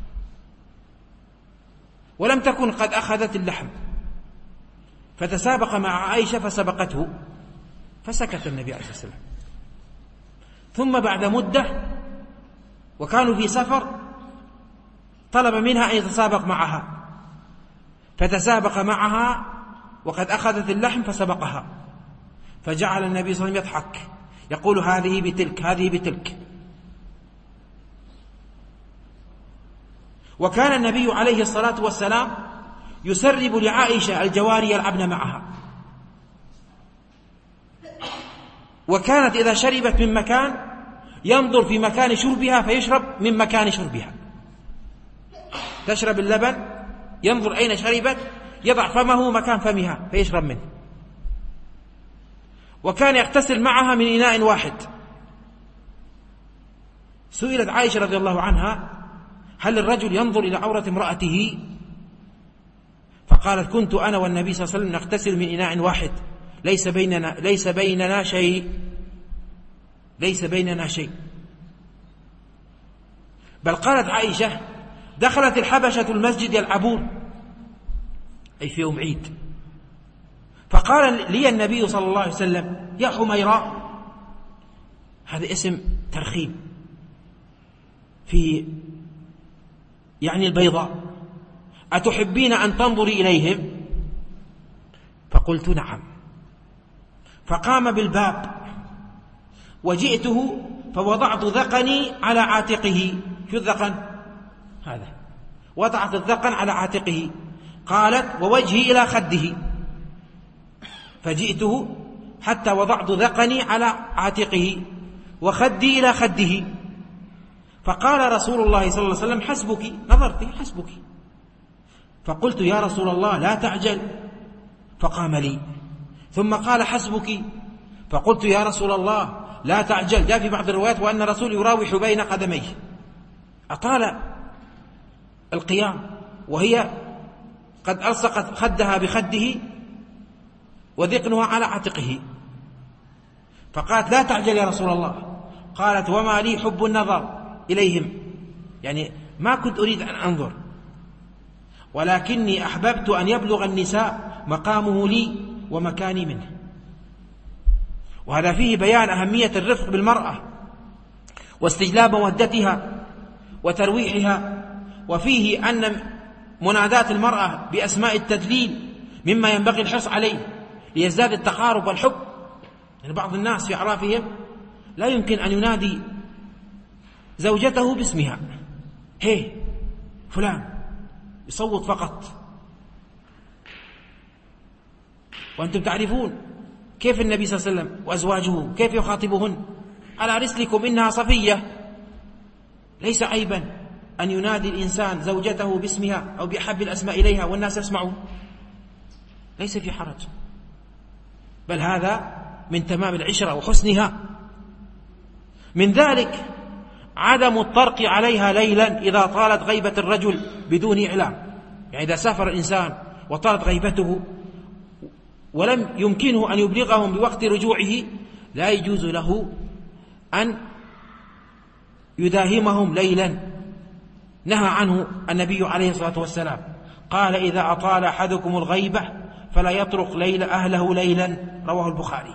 S2: ولم تكن قد أخذت اللحم، فتسابق مع عائشة فسبقته، فسكت النبي عليه الصلاة والسلام. ثم بعد مدة وكانوا في سفر طلب منها أن يتسابق معها، فتسابق معها وقد أخذت اللحم فسبقها، فجعل النبي صلى الله عليه وسلم يضحك يقول هذه بتلك هذه بتلك. وكان النبي عليه الصلاة والسلام يسرب لعائشة الجواري يلعبن معها، وكانت إذا شربت من مكان ينظر في مكان شربها فيشرب من مكان شربها. تشرب اللبن ينظر أين شربت، يضع فمه مكان فمها فيشرب منه. وكان يغتسل معها من إناء واحد. سئلت عائشة رضي الله عنها هل الرجل ينظر إلى عورة امرأته؟ فقالت كنت أنا والنبي صلى الله عليه وسلم نغتسل من إناء واحد، ليس بيننا ليس بيننا شيء ليس بيننا شيء. بل قالت عائشة دخلت الحبشة المسجد يلعبون، أي في يوم عيد، فقال لي النبي صلى الله عليه وسلم يا حميراء، هذا اسم ترخيم في يعني البيضاء، أتحبين أن تنظري إليهم؟ فقلت نعم. فقام بالباب وجئته فوضعت ذقني على عاتقه. شو الذقن هذا؟ وضعت الذقن على عاتقه. قالت ووجهي إلى خده، فجئته حتى وضعت ذقني على عاتقه وخدي إلى خده. فقال رسول الله صلى الله عليه وسلم حسبك، نظرت حسبك. فقلت يا رسول الله لا تعجل، فقام لي. ثم قال حسبك، فقلت يا رسول الله لا تعجل. جاء في بعض الروايات وأن الرسول يراوح بين قدميه، أطال القيام وهي قد ألصقت خدها بخده وذقنها على عاتقه. فقالت لا تعجل يا رسول الله. قالت وما لي حب النظر إليهم، يعني ما كنت أريد أن أنظر، ولكني أحببت أن يبلغ النساء مقامه لي ومكاني منه. وهذا فيه بيان أهمية الرفق بالمرأة واستجلاب مودتها وترويحها. وفيه أن منادات المرأة بأسماء التدليل مما ينبغي الحرص عليه ليزداد التقارب والحب. يعني بعض الناس في أعرافهم لا يمكن أن ينادي زوجته باسمها، هي فلان يصوت فقط، وأنتم تعرفون كيف النبي صلى الله عليه وسلم وأزواجه كيف يخاطبهن: على رسلكم إنها صفية. ليس عيبا أن ينادي الإنسان زوجته باسمها أو بأحب الأسماء إليها والناس يسمعون، ليس في حرج، بل هذا من تمام العشرة وحسنها. من ذلك عدم الطرق عليها ليلا إذا طالت غيبة الرجل بدون إعلام، يعني إذا سافر الإنسان وطالت غيبته ولم يمكنه أن يبلغهم بوقت رجوعه، لا يجوز له أن يداهمهم ليلا، نهى عنه النبي عليه الصلاة والسلام، قال: إذا أطال أحدكم الغيبة فلا يطرق ليل أهله ليلا، رواه البخاري.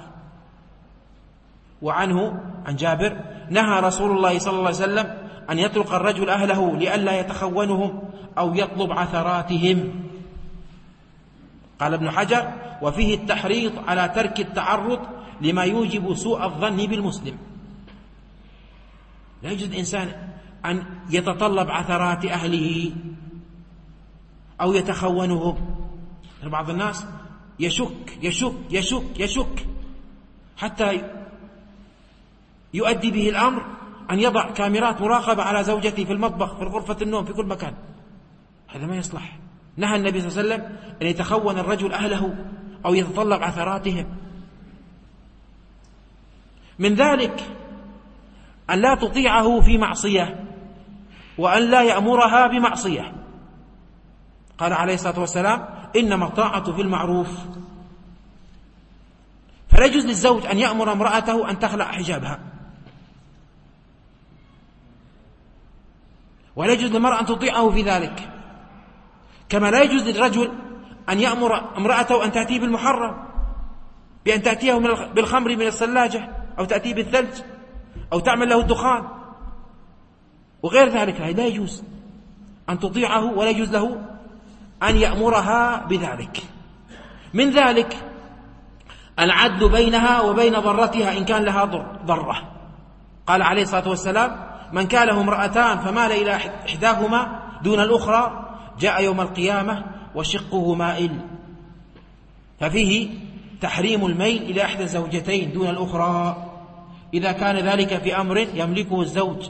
S2: وعنه عن جابر: نهى رسول الله صلى الله عليه وسلم أن يطرق الرجل أهله لئلا يتخونهم أو يطلب عثراتهم. قال ابن حجر: وفيه التحريض على ترك التعرض لما يوجب سوء الظن بالمسلم. لا يجوز الإنسان أن يتطلب عثرات أهله أو يتخونهم. بعض الناس يشك يشك يشك يشك حتى يؤدي به الأمر أن يضع كاميرات مراقبة على زوجته في المطبخ، في غرفة النوم، في كل مكان. هذا ما يصلح. نهى النبي صلى الله عليه وسلم أن يتخون الرجل أهله أو يتطلب عثراتهم. من ذلك أن لا تطيعه في معصية وأن لا يأمرها بمعصية. قال عليه الصلاة والسلام: إنما الطاعة في المعروف. فلا يجوز للزوج أن يأمر امرأته أن تخلع حجابها، ولا يجوز للمرأة أن تطيعه في ذلك، كما لا يجوز للرجل أن يأمر امرأته أن تأتيه بالمحرم، بأن تأتيه بالخمر من الثلاجة أو تأتيه بالثلج أو تعمل له الدخان وغير ذلك. لا يجوز أن تطيعه ولا يجوز له أن يأمرها بذلك. من ذلك العدل بينها وبين ضرتها إن كان لها ضرة. قال عليه الصلاة والسلام: من كان له امرأتان فمال إلى إحداهما دون الأخرى جاء يوم القيامة وشقه مائل. ففيه تحريم الميل إلى إحدى الزوجتين دون الأخرى إذا كان ذلك في أمر يملكه الزوج.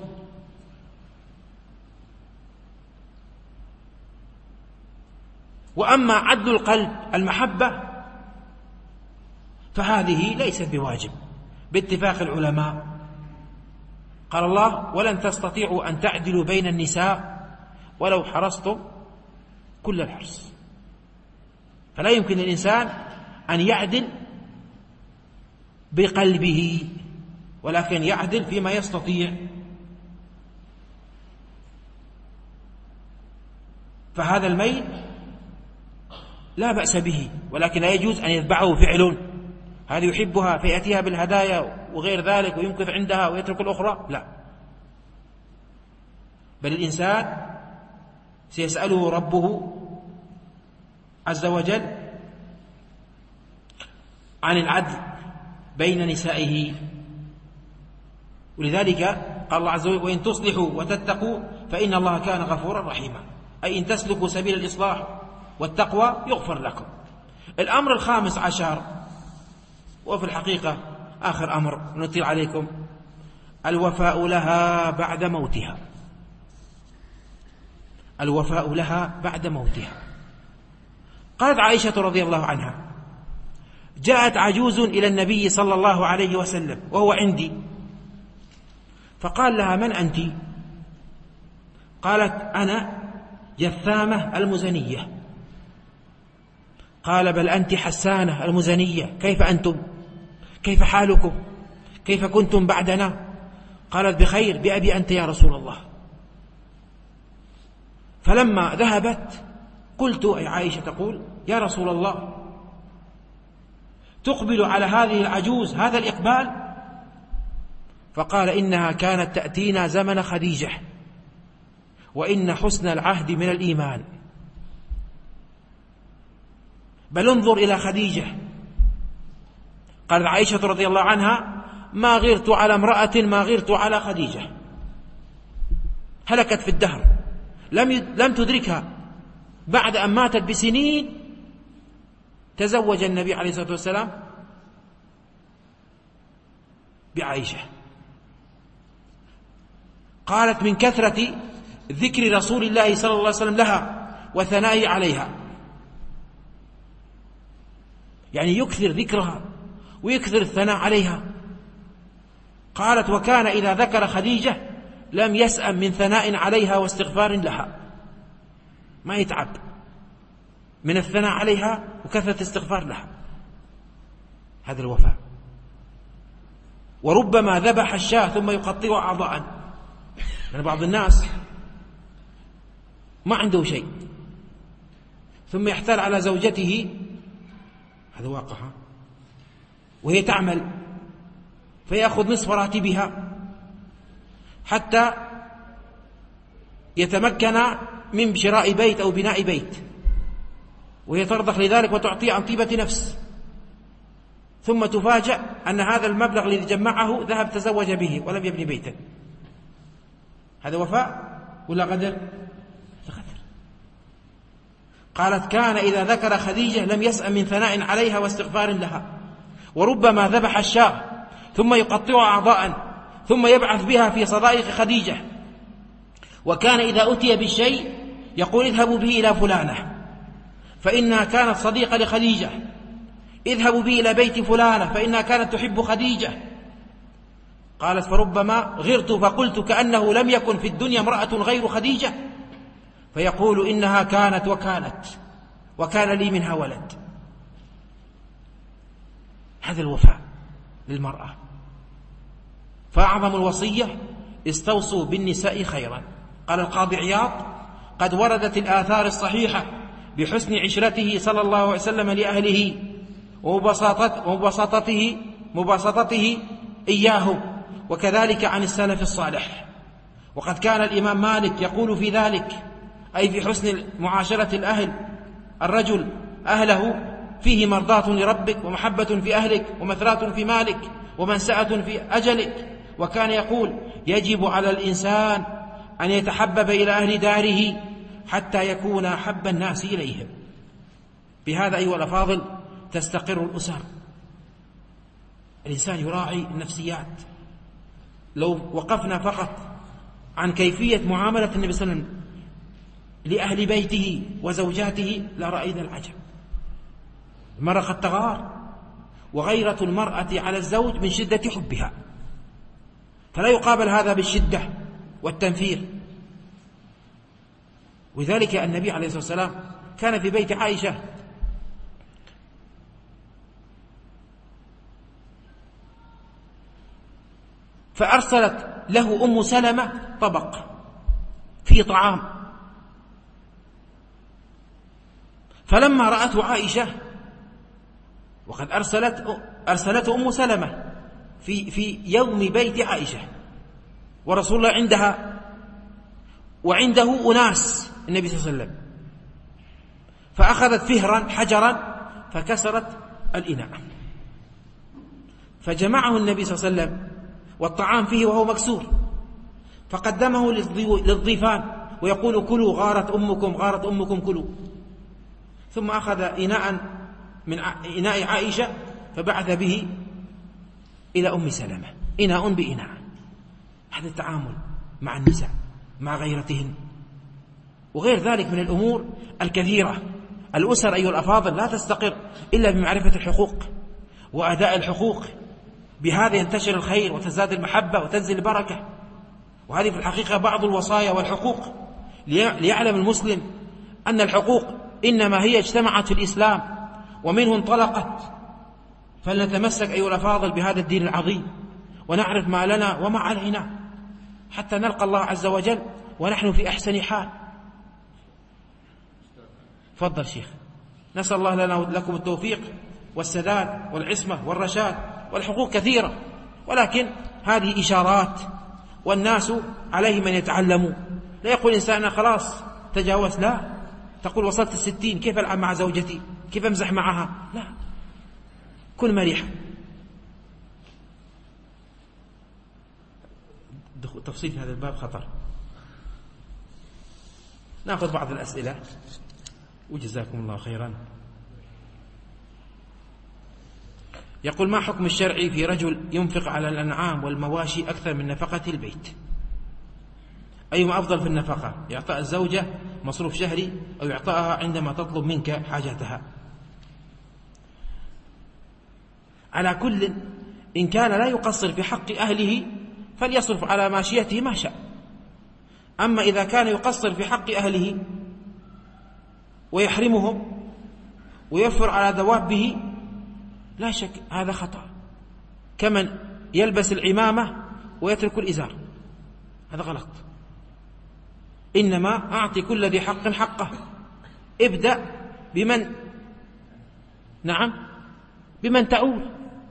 S2: وأما عدل القلب المحبة فهذه ليست بواجب باتفاق العلماء. قال الله: ولن تستطيعوا أن تعدلوا بين النساء ولو حرصتم كل الحرص. فلا يمكن للإنسان أن يعدل بقلبه، ولكن يعدل فيما يستطيع. فهذا الميل لا بأس به، ولكن لا يجوز أن يتبعه فعل. هذه يحبها فيأتيها بالهدايا وغير ذلك ويمكث عندها ويترك الأخرى، لا، بل الإنسان سيسأله ربه عز وجل عن العدل بين نسائه. ولذلك قال الله عز وجل: وإن تصلحوا وتتقوا فإن الله كان غفورا رحيما، أي إن تسلكوا سبيل الإصلاح والتقوى يغفر لكم. الأمر الخامس عشر، وفي الحقيقة آخر أمر نطيل عليكم: الوفاء لها بعد موتها. الوفاء لها بعد موتها. قالت عائشة رضي الله عنها: جاءت عجوز إلى النبي صلى الله عليه وسلم وهو عندي، فقال لها: من أنت؟ قالت: أنا جثامة المزنية. قال: بل أنت حسانة المزنية، كيف أنتم؟ كيف حالكم؟ كيف كنتم بعدنا؟ قالت: بخير، بأبي أنت يا رسول الله. فلما ذهبت قلت، أي عائشة تقول: يا رسول الله، تقبل على هذه العجوز هذا الإقبال؟ فقال: إنها كانت تأتينا زمن خديجة، وإن حسن العهد من الإيمان. بل انظر إلى خديجة. قالت عائشة رضي الله عنها: ما غرت على امرأة ما غرت على خديجة، هلكت في الدهر لم لم تدركها بعد أن ماتت بسنين، تزوج النبي عليه الصلاة والسلام بعائشة. قالت: من كثرة ذكر رسول الله صلى الله عليه وسلم لها وثنائه عليها، يعني يكثر ذكرها ويكثر الثناء عليها. قالت: وكان إذا ذكر خديجة لم يسأم من ثناء عليها واستغفار لها، ما يتعب من الثناء عليها وكثرة استغفار لها. هذا الوفاء. وربما ذبح الشاة ثم يقطع أعضاء، يعني بعض الناس ما عنده شيء ثم يحتال على زوجته، هذا واقع، وهي تعمل، فيأخذ نصف راتبها حتى يتمكن من شراء بيت أو بناء بيت، وهي ترضخ لذلك وتعطيه عن طيبة نفس، ثم تفاجأ أن هذا المبلغ الذي جمعه ذهب تزوج به ولم يبني بيتا. هذا وفاء ولا غدر؟ غدر. قالت: كان إذا ذكر خديجة لم يسأم من ثناء عليها واستغفار لها، وربما ذبح الشاة ثم يقطع أعضاء ثم يبعث بها في صدائق خديجة، وكان إذا أتي بالشيء يقول: اذهبوا به إلى فلانة فإنها كانت صديقة لخديجة، اذهبوا به إلى بيت فلانة فإنها كانت تحب خديجة. قالت: فربما غرت فقلت كأنه لم يكن في الدنيا امرأة غير خديجة، فيقول: إنها كانت وكانت وكان لي منها ولد. هذا الوفاء للمرأة. فأعظم الوصية: استوصوا بالنساء خيرا. قال القاضي عياض: قد وردت الآثار الصحيحة بحسن عشرته صلى الله عليه وسلم لأهله ومباسطته مباسطته إياهم، وكذلك عن السلف الصالح. وقد كان الإمام مالك يقول في ذلك، أي في حسن معاشرة الأهل، الرجل أهله فيه مرضاة لربك ومحبة في أهلك ومثرات في مالك ومنسأة في أجلك. وكان يقول: يجب على الإنسان أن يتحبب إلى أهل داره حتى يكون أحب الناس إليهم. بهذا أيها الأفاضل تستقر الأسر. الإنسان يراعي النفسيات. لو وقفنا فقط عن كيفية معاملة النبي صلى الله عليه وسلم لأهل بيته وزوجاته لرأينا العجب. المرأة قد تغار، وغيرة المرأة على الزوج من شدة حبها، فلا يقابل هذا بالشدة والتنفير. وذلك النبي عليه الصلاة والسلام كان في بيت عائشة فأرسلت له أم سلمة طبق فيه طعام، فلما رأته عائشة، وقد أرسلت أرسلته أم سلمة في في يوم بيت عائشة ورسول الله عندها وعنده أناس النبي صلى الله عليه وسلم، فأخذت فهرا حجرا فكسرت الإناء، فجمعه النبي صلى الله عليه وسلم والطعام فيه وهو مكسور، فقدمه للضيفان ويقول: كلوا، غارت أمكم غارت أمكم كلوا. ثم أخذ إناء من إناء عائشة فبعث به إلى أم سلمة، إناء بإناء. هذا التعامل مع النساء مع غيرتهن، وغير ذلك من الأمور الكثيرة. الأسر أيها الأفاضل لا تستقر إلا بمعرفة الحقوق وأداء الحقوق، بهذا ينتشر الخير وتزداد المحبة وتنزل البركة. وهذه في الحقيقة بعض الوصايا والحقوق، ليعلم المسلم أن الحقوق إنما هي اجتمعت في الإسلام ومنه انطلقت. فلنتمسك أيها الأفاضل بهذا الدين العظيم، ونعرف ما لنا وما علينا، حتى نلقى الله عز وجل ونحن في أحسن حال. تفضل شيخ. نسأل الله لنا ولكم التوفيق والسداد والعصمة والرشاد. والحقوق كثيرة، ولكن هذه إشارات، والناس عليهم أن يتعلموا. لا يقول إنسان خلاص تجاوز، لا، تقول وصلت الستين كيف ألعب مع زوجتي، كيف أمزح معها، لا، كن مريح. تفصيل هذا الباب خطر. نأخذ بعض الأسئلة وجزاكم الله خيرا. يقول: ما حكم الشرعي في رجل ينفق على الأنعام والمواشي أكثر من نفقة البيت؟ أيما أفضل في النفقة، إعطاء الزوجة مصروف شهري أو إعطائها عندما تطلب منك حاجتها؟ على كل، إن كان لا يقصر في حق أهله فليصرف على ماشيته ما شاء. أما إذا كان يقصر في حق أهله ويحرمهم ويوفر على دوابه، لا شك هذا خطأ، كمن يلبس العمامة ويترك الإزار، هذا غلط. إنما أعطي كل ذي حق حقه. ابدأ بمن نعم بمن تعول.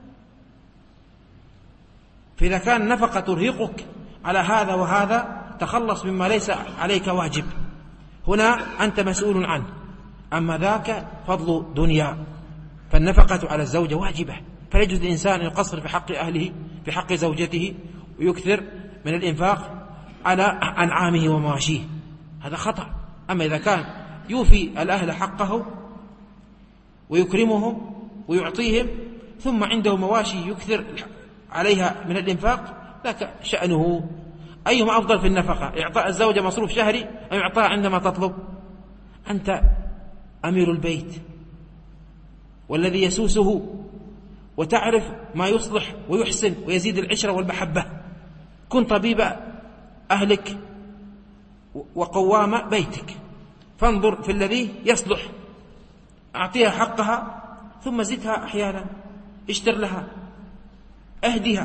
S2: فإذا كان نفقة ترهقك على هذا وهذا، تخلص مما ليس عليك واجب، هنا أنت مسؤول عنه. أما ذاك فضل دنيا، فالنفقة على الزوجة واجبة، فلا يجوز الإنسان أن يقصر في حق أهله في حق زوجته ويكثر من الإنفاق على أنعامه ومواشيه، هذا خطأ. أما إذا كان يوفي الأهل حقه ويكرمهم ويعطيهم، ثم عنده مواشي يكثر عليها من الإنفاق، ذاك شأنه. أيهما أفضل في النفقة، إعطاء الزوجة مصروف شهري أو إعطاء عندما تطلب؟ أنت أمير البيت والذي يسوسه، وتعرف ما يصلح ويحسن ويزيد العشرة والمحبة. كن طبيب أهلك وقوام بيتك، فانظر في الذي يصلح، أعطيها حقها ثم زدها أحيانا، اشتر لها، أهدها.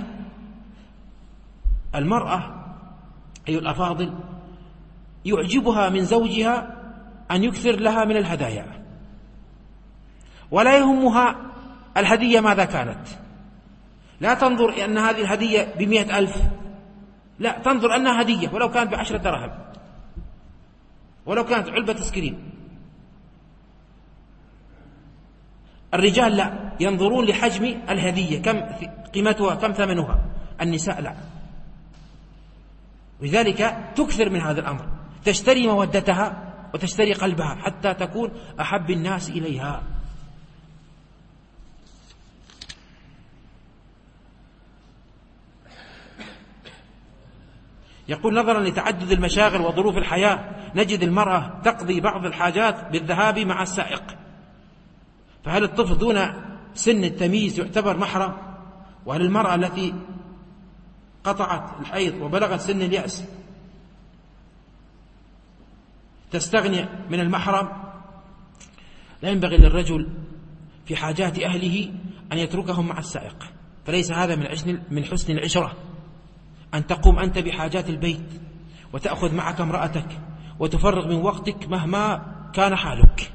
S2: المرأة أيها الأفاضل يعجبها من زوجها أن يكثر لها من الهدايا، ولا يهمها الهدية ماذا كانت. لا تنظر أن هذه الهدية بمئة ألف، لا، تنظر أنها هدية ولو كانت بعشرة دراهم، ولو كانت علبة تسكرين. الرجال لا، ينظرون لحجم الهدية، كم قيمتها، كم ثمنها. النساء لا، لذلك تكثر من هذا الأمر، تشتري مودتها وتشتري قلبها حتى تكون أحب الناس إليها. يقول: نظرا لتعدد المشاغل وظروف الحياة، نجد المرأة تقضي بعض الحاجات بالذهاب مع السائق، فهل الطفل دون سن التمييز يعتبر محرم؟ وهل المرأة التي قطعت الحيض وبلغت سن اليأس تستغني من المحرم؟ لا ينبغي للرجل في حاجات أهله أن يتركهم مع السائق، فليس هذا من من حسن العشرة، أن تقوم أنت بحاجات البيت وتأخذ معك امرأتك وتفرغ من وقتك مهما كان حالك،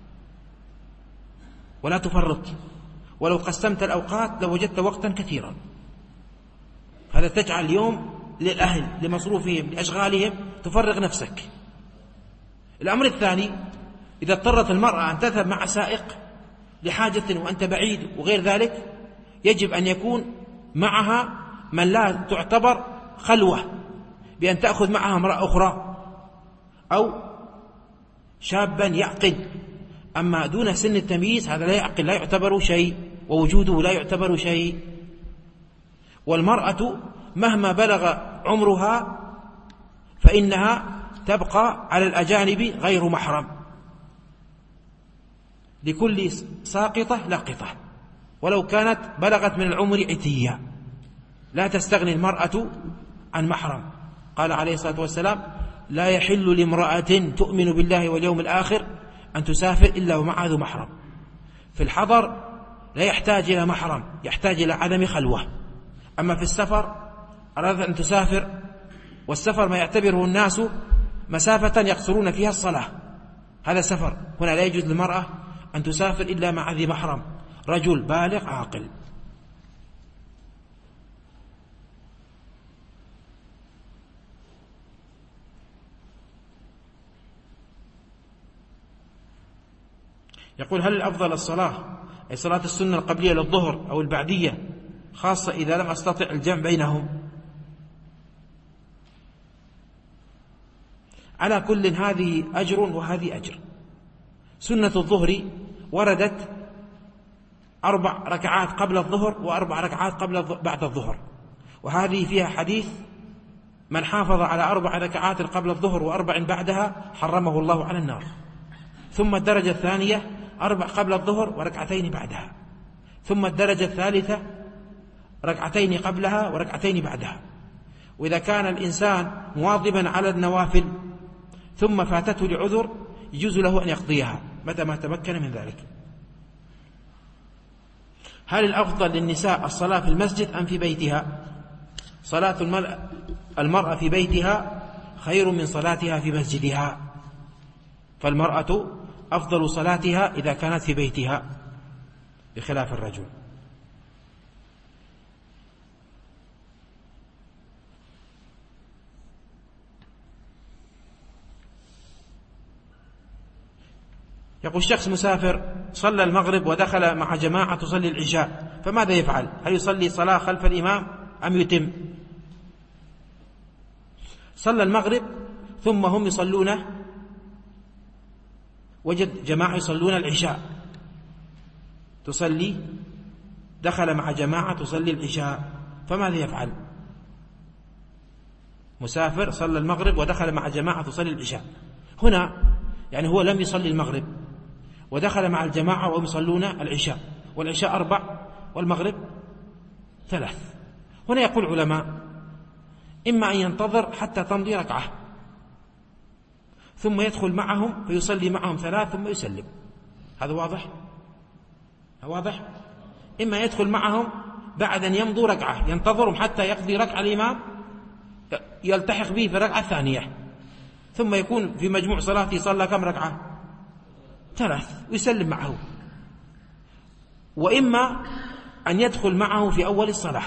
S2: ولا تفرط. ولو قسمت الأوقات لوجدت وقتا كثيرا. هذا تجعل اليوم للأهل لمصروفهم لأشغالهم تفرغ نفسك. الأمر الثاني، إذا اضطرت المرأة أن تذهب مع سائق لحاجة وأنت بعيد وغير ذلك، يجب أن يكون معها من لا تعتبر خلوة، بأن تأخذ معها امرأة أخرى أو شابا يعقل. أما دون سن التمييز هذا لا يعقل، لا يعتبر شيء، ووجوده لا يعتبر شيء. والمرأة مهما بلغ عمرها فإنها تبقى على الأجانب غير محرم، لكل ساقطة لاقطة، ولو كانت بلغت من العمر عتية. لا تستغني المرأة عن محرم. قال عليه الصلاة والسلام: لا يحل لامرأة تؤمن بالله واليوم الآخر أن تسافر إلا ومعها ذو محرم. في الحضر لا يحتاج إلى محرم، يحتاج إلى عدم خلوة. أما في السفر أرادت أن تسافر، والسفر ما يعتبره الناس مسافة يقصرون فيها الصلاة، هذا سفر، هنا لا يجوز للمرأة أن تسافر إلا مع ذي محرم، رجل بالغ عاقل. يقول: هل الأفضل الصلاة أي صلاة السنة القبلية للظهر أو البعدية، خاصة إذا لم أستطع الجمع بينهم؟ على كل هذه أجر وهذه أجر. سنة الظهر وردت أربع ركعات قبل الظهر وأربع ركعات قبل بعد الظهر، وهذه فيها حديث: من حافظ على أربع ركعات قبل الظهر وأربع بعدها حرمه الله على النار. ثم الدرجة الثانية أربع قبل الظهر وركعتين بعدها. ثم الدرجة الثالثة ركعتين قبلها وركعتين بعدها. وإذا كان الإنسان مواظبا على النوافل ثم فاتته لعذر يجوز له أن يقضيها متى ما تمكن من ذلك. هل الأفضل للنساء الصلاة في المسجد أم في بيتها؟ صلاة المرأة في بيتها خير من صلاتها في مسجدها، فالمرأة أفضل صلاتها إذا كانت في بيتها بخلاف الرجل. يقول شخص مسافر صلى المغرب ودخل مع جماعة تصلي العشاء، فماذا يفعل؟ هل يصلي صلاة خلف الإمام أم يتم؟ صلى المغرب ثم هم يصلون، وجد جماعة يصلون العشاء، تصلي دخل مع جماعة تصلي العشاء، فماذا يفعل؟ مسافر صلى المغرب ودخل مع جماعة تصلي العشاء، هنا يعني هو لم يصلي المغرب ودخل مع الجماعة وهم يصلون العشاء، والعشاء أربع والمغرب ثلاث. هنا يقول علماء: إما أن ينتظر حتى تمضي ركعة ثم يدخل معهم فيصلي معهم ثلاث ثم يسلم. هذا واضح؟ واضح؟ إما يدخل معهم بعد أن يمضوا ركعة، ينتظرهم حتى يقضي ركعة الإمام يلتحق به في الركعة الثانية، ثم يكون في مجموع صلاته صلى كم ركعة؟ ثلاث، ويسلم معه. وإما أن يدخل معه في أول الصلاة،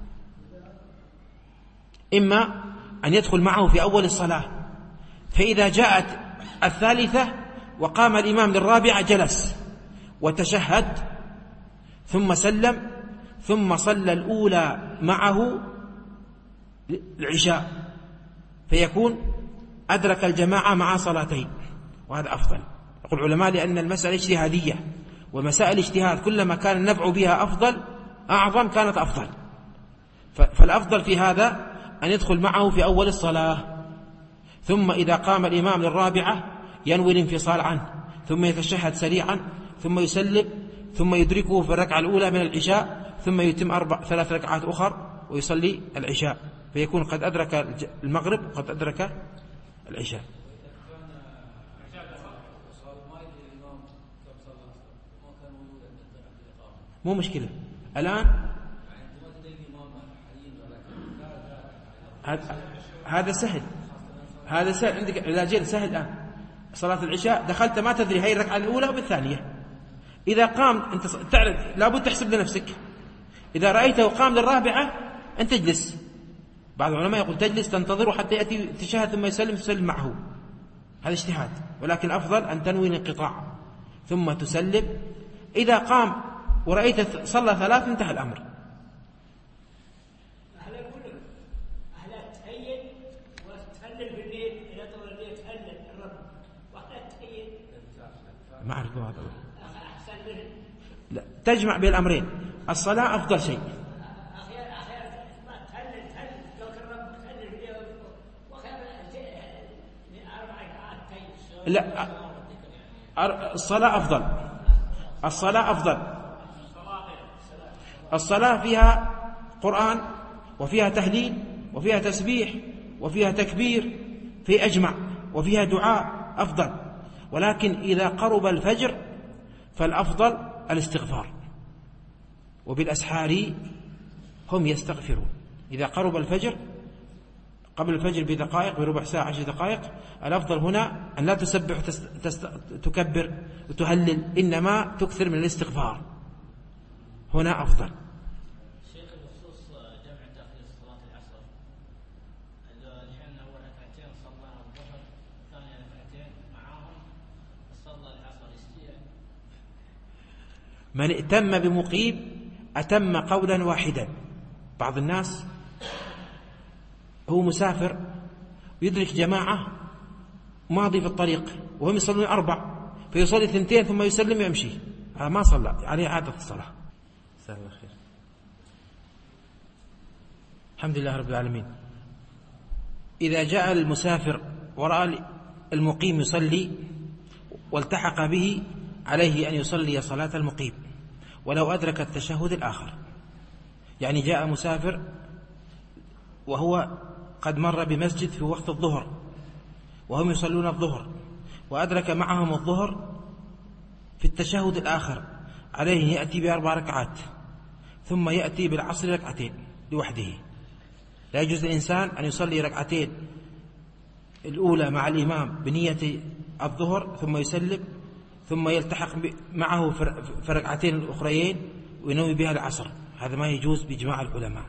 S2: إما أن يدخل معه في أول الصلاة، فإذا جاءت الثالثة وقام الإمام للرابعة جلس وتشهد ثم سلم ثم صلى الأولى معه العشاء، فيكون أدرك الجماعة مع صلاتين، وهذا أفضل. يقول العلماء لأن المسألة اجتهادية، ومسائل اجتهاد كلما كان النفع بها أفضل أعظم كانت أفضل، فالأفضل في هذا أن يدخل معه في أول الصلاة، ثم إذا قام الإمام للرابعة ينوي الانفصال عنه ثم يتشهد سريعا ثم يسلم ثم يدركه في الركعة الأولى من العشاء ثم يتم أربع ثلاث ركعات أخر ويصلي العشاء، فيكون قد أدرك المغرب وقد أدرك العشاء. مو مشكلة الآن، هذا سهل، هذا سهل عندك العلاجين سهل. الآن صلاة العشاء دخلت ما تدري هي الركعة الأولى أو الثانية، إذا قام أنت تعرف لابد تحسب لنفسك، إذا رأيته قام للرابعة أنت تجلس. بعض العلماء يقول تجلس تنتظر حتى يأتي تشهد ثم يسلم تسلم معه، هذا اجتهاد، ولكن الأفضل أن تنوي الانقطاع ثم تسلم. إذا قام ورأيت صلى ثلاث انتهى الأمر. ما أعرف هذا. لا، تجمع بين الأمرين، الصلاة أفضل شيء. لا، الصلاة أفضل، الصلاة أفضل. الصلاة فيها قرآن وفيها تهليل وفيها تسبيح وفيها تكبير في أجمع وفيها دعاء أفضل، ولكن إذا قرب الفجر فالأفضل الاستغفار، وبالأسحار هم يستغفرون. إذا قرب الفجر قبل الفجر بدقائق بربع ساعة عشر دقائق، الأفضل هنا أن لا تسبح تكبر وتهلل، إنما تكثر من الاستغفار، هنا أفضل.
S3: شيخ بخصوص جمع تأخير صلاة العصر، الحين أول ركعتين صلاها الظهر، ثاني ركعتين معاهم صلى العصر استياء.
S2: من ائتم بمقيم أتم قولا واحدا. بعض الناس هو مسافر ويدرك جماعة ماضي في الطريق وهم يصلون أربع، فيصلي ثنتين ثم يسلم ويمشي، هذا ما صلى، عليه عادة الصلاة. جزاك الله خير. الحمد لله رب العالمين. إذا جاء المسافر ورأى المقيم يصلي والتحق به، عليه أن يصلي صلاة المقيم ولو أدرك التشهد الآخر. يعني جاء مسافر وهو قد مر بمسجد في وقت الظهر وهم يصلون الظهر وأدرك معهم الظهر في التشهد الآخر، عليه أن يأتي بأربع ركعات ثم يأتي بالعصر ركعتين لوحده. لا يجوز للإنسان أن يصلي ركعتين الأولى مع الإمام بنية الظهر ثم يسلم ثم يلتحق معه في ركعتين الأخريين وينوي بها العصر، هذا ما يجوز بإجماع العلماء.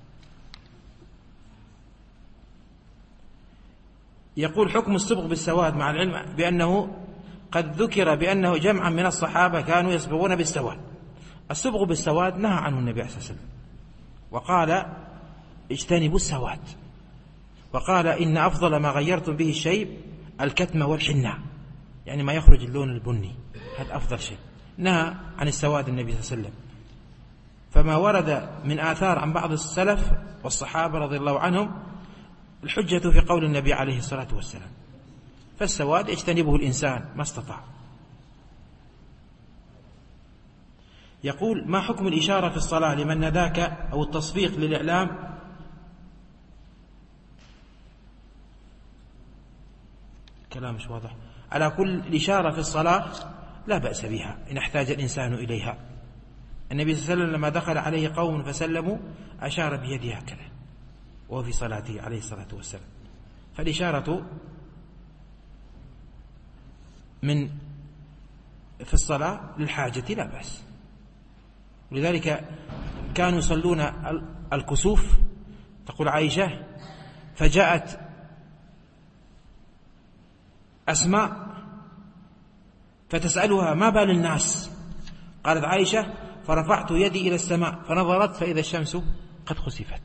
S2: يقول حكم السبغ بالسواد مع العلم بأنه قد ذكر بأنه جمعا من الصحابة كانوا يصبغون بالسواد. السبغ بالسواد نهى عنه النبي صلى الله عليه وسلم وقال اجتنبوا السواد، وقال إن أفضل ما غيرتم به الشيب الكتم والحناء، يعني ما يخرج اللون البني، هذا أفضل شيء. نهى عن السواد النبي صلى الله عليه وسلم. فما ورد من آثار عن بعض السلف والصحابة رضي الله عنهم الحجة في قول النبي عليه الصلاة والسلام، فالسواد يجتنبه الإنسان ما استطاع. يقول ما حكم الإشارة في الصلاة لمن نداك أو التصفيق للإعلام؟ كلام مش واضح. على كل الإشارة في الصلاة لا بأس بها إن احتاج الإنسان إليها. النبي صلى الله عليه وسلم لما دخل عليه قوم فسلموا أشار بيده هكذا وهو في صلاته عليه الصلاة والسلام. فالإشارة من في الصلاة للحاجة لا بأس. ولذلك كانوا يصلون الكسوف، تقول عائشة فجاءت أسماء فتسألها ما بال الناس، قالت عائشة فرفعت يدي إلى السماء فنظرت فإذا الشمس قد خسفت.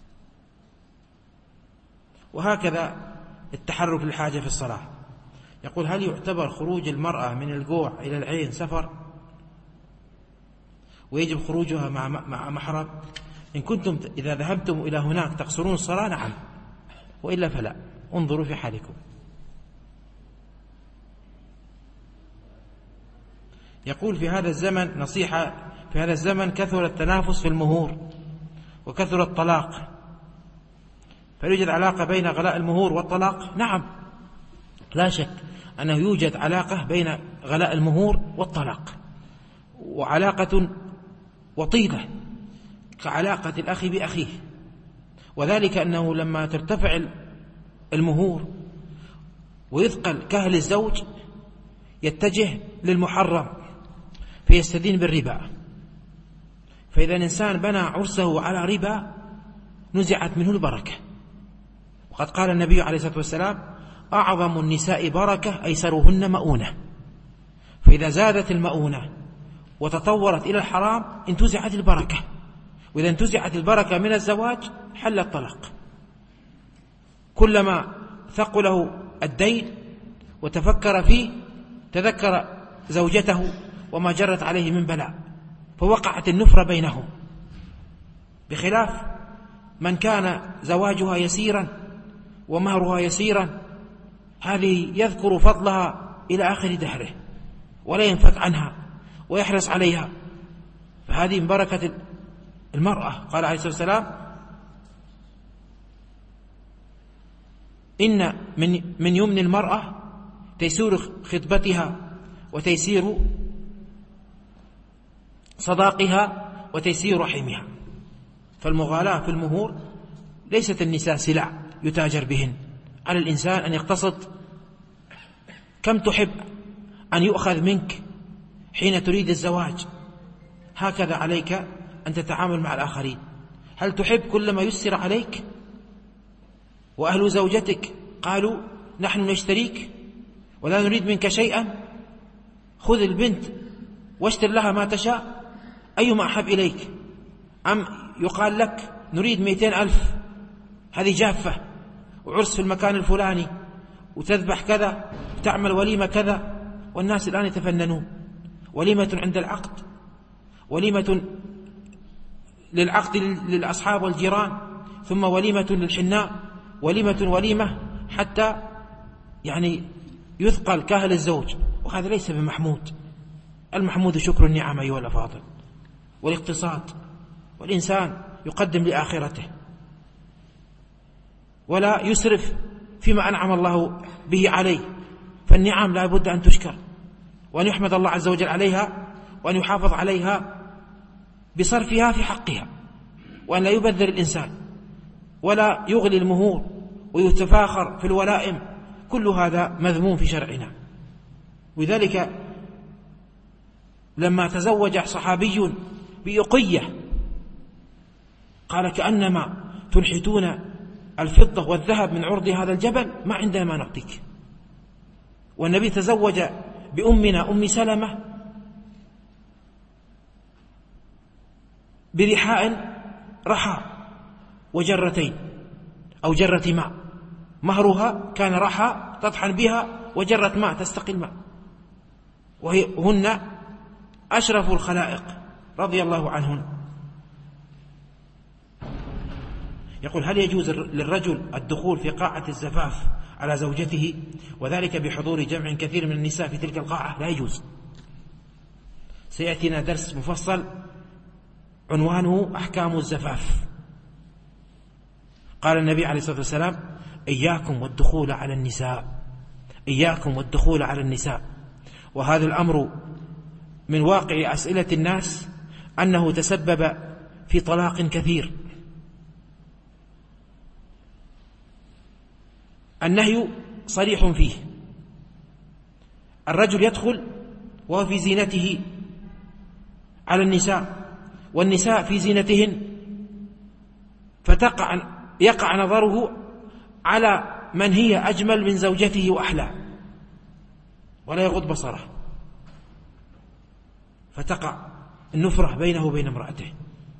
S2: وهكذا التحرك للحاجة في الصلاة. يقول هل يعتبر خروج المرأة من الجوع إلى العين سفر ويجب خروجها مع مع محرم؟ إن كنتم إذا ذهبتم إلى هناك تقصرون الصلاة نعم، وإلا فلا، انظروا في حالكم. يقول في هذا الزمن نصيحة، في هذا الزمن كثر التنافس في المهور وكثر الطلاق، فيوجد علاقة بين غلاء المهور والطلاق؟ نعم لا شك أنه يوجد علاقة بين غلاء المهور والطلاق، وعلاقة وطيدة كعلاقة الأخ بأخيه. وذلك أنه لما ترتفع المهور ويثقل كهل الزوج يتجه للمحرم فيستدين بالربا. فإذا الإنسان بنى عرسه على ربا نزعت منه البركة. وقد قال النبي عليه الصلاة والسلام أعظم النساء بركة أيسرهن مؤونة. فإذا زادت المؤونة وتطورت إلى الحرام انتزعت البركة، وإذا انتزعت البركة من الزواج حل الطلاق. كلما ثقله الدين وتفكر فيه تذكر زوجته وما جرت عليه من بلاء فوقعت النفرة بينهم، بخلاف من كان زواجها يسيرا ومهرها يسيرا، هذه يذكر فضلها إلى آخر دهره ولا ينفك عنها ويحرص عليها، فهذه من بركة المرأة. قال عليه الصلاة والسلام إن من من يمن المرأة تيسير خطبتها وتيسير صداقها وتيسير رحمها. فالمغالاة في المهور ليست النساء سلع يتاجر بهن، على الإنسان أن يقتصد كم تحب أن يؤخذ منك حين تريد الزواج، هكذا عليك أن تتعامل مع الآخرين. هل تحب كلما يسر عليك وأهل زوجتك قالوا نحن نشتريك ولا نريد منك شيئا، خذ البنت واشتر لها ما تشاء، أيما أحب إليك؟ أم يقال لك نريد مئتين ألف، هذه جافة وعرس في المكان الفلاني وتذبح كذا وتعمل وليمة كذا، والناس الآن يتفننون. وليمة عند العقد، وليمة للعقد للأصحاب والجيران، ثم وليمة للحناء، وليمة وليمة حتى يعني يثقل كاهل الزوج، وهذا ليس بمحمود. المحمود شكر النعم أيها الأفاضل والاقتصاد، والإنسان يقدم لآخرته ولا يسرف فيما أنعم الله به عليه. فالنعم لا بد أن تشكر، وأن يحمد الله عز وجل عليها، وأن يحافظ عليها بصرفها في حقها، وأن لا يبذر الإنسان ولا يغلي المهور ويتفاخر في الولائم. كل هذا مذموم في شرعنا. ولذلك لما تزوج صحابي بأقية قال: كأنما تنحتون الفضة والذهب من عرض هذا الجبل، ما عندنا ما نعطيك. والنبي تزوج بأمنا أم سلمة برحاء رحى وجرتين أو جرة ماء، مهرها كان رحى تطحن بها وجرة ماء تستقي الماء، وهن أشرف الخلائق رضي الله عنهن. يقول: هل يجوز للرجل الدخول في قاعة الزفاف على زوجته وذلك بحضور جمع كثير من النساء في تلك القاعة؟ لا يجوز. سيأتينا درس مفصل عنوانه أحكام الزفاف. قال النبي عليه الصلاة والسلام: إياكم والدخول على النساء، إياكم والدخول على النساء. وهذا الأمر من واقع أسئلة الناس أنه تسبب في طلاق كثير. النهي صريح فيه. الرجل يدخل وهو في زينته على النساء، والنساء في زينتهن، فتقع يقع نظره على من هي أجمل من زوجته وأحلى، ولا يغض بصره، فتقع النفرة بينه وبين امرأته.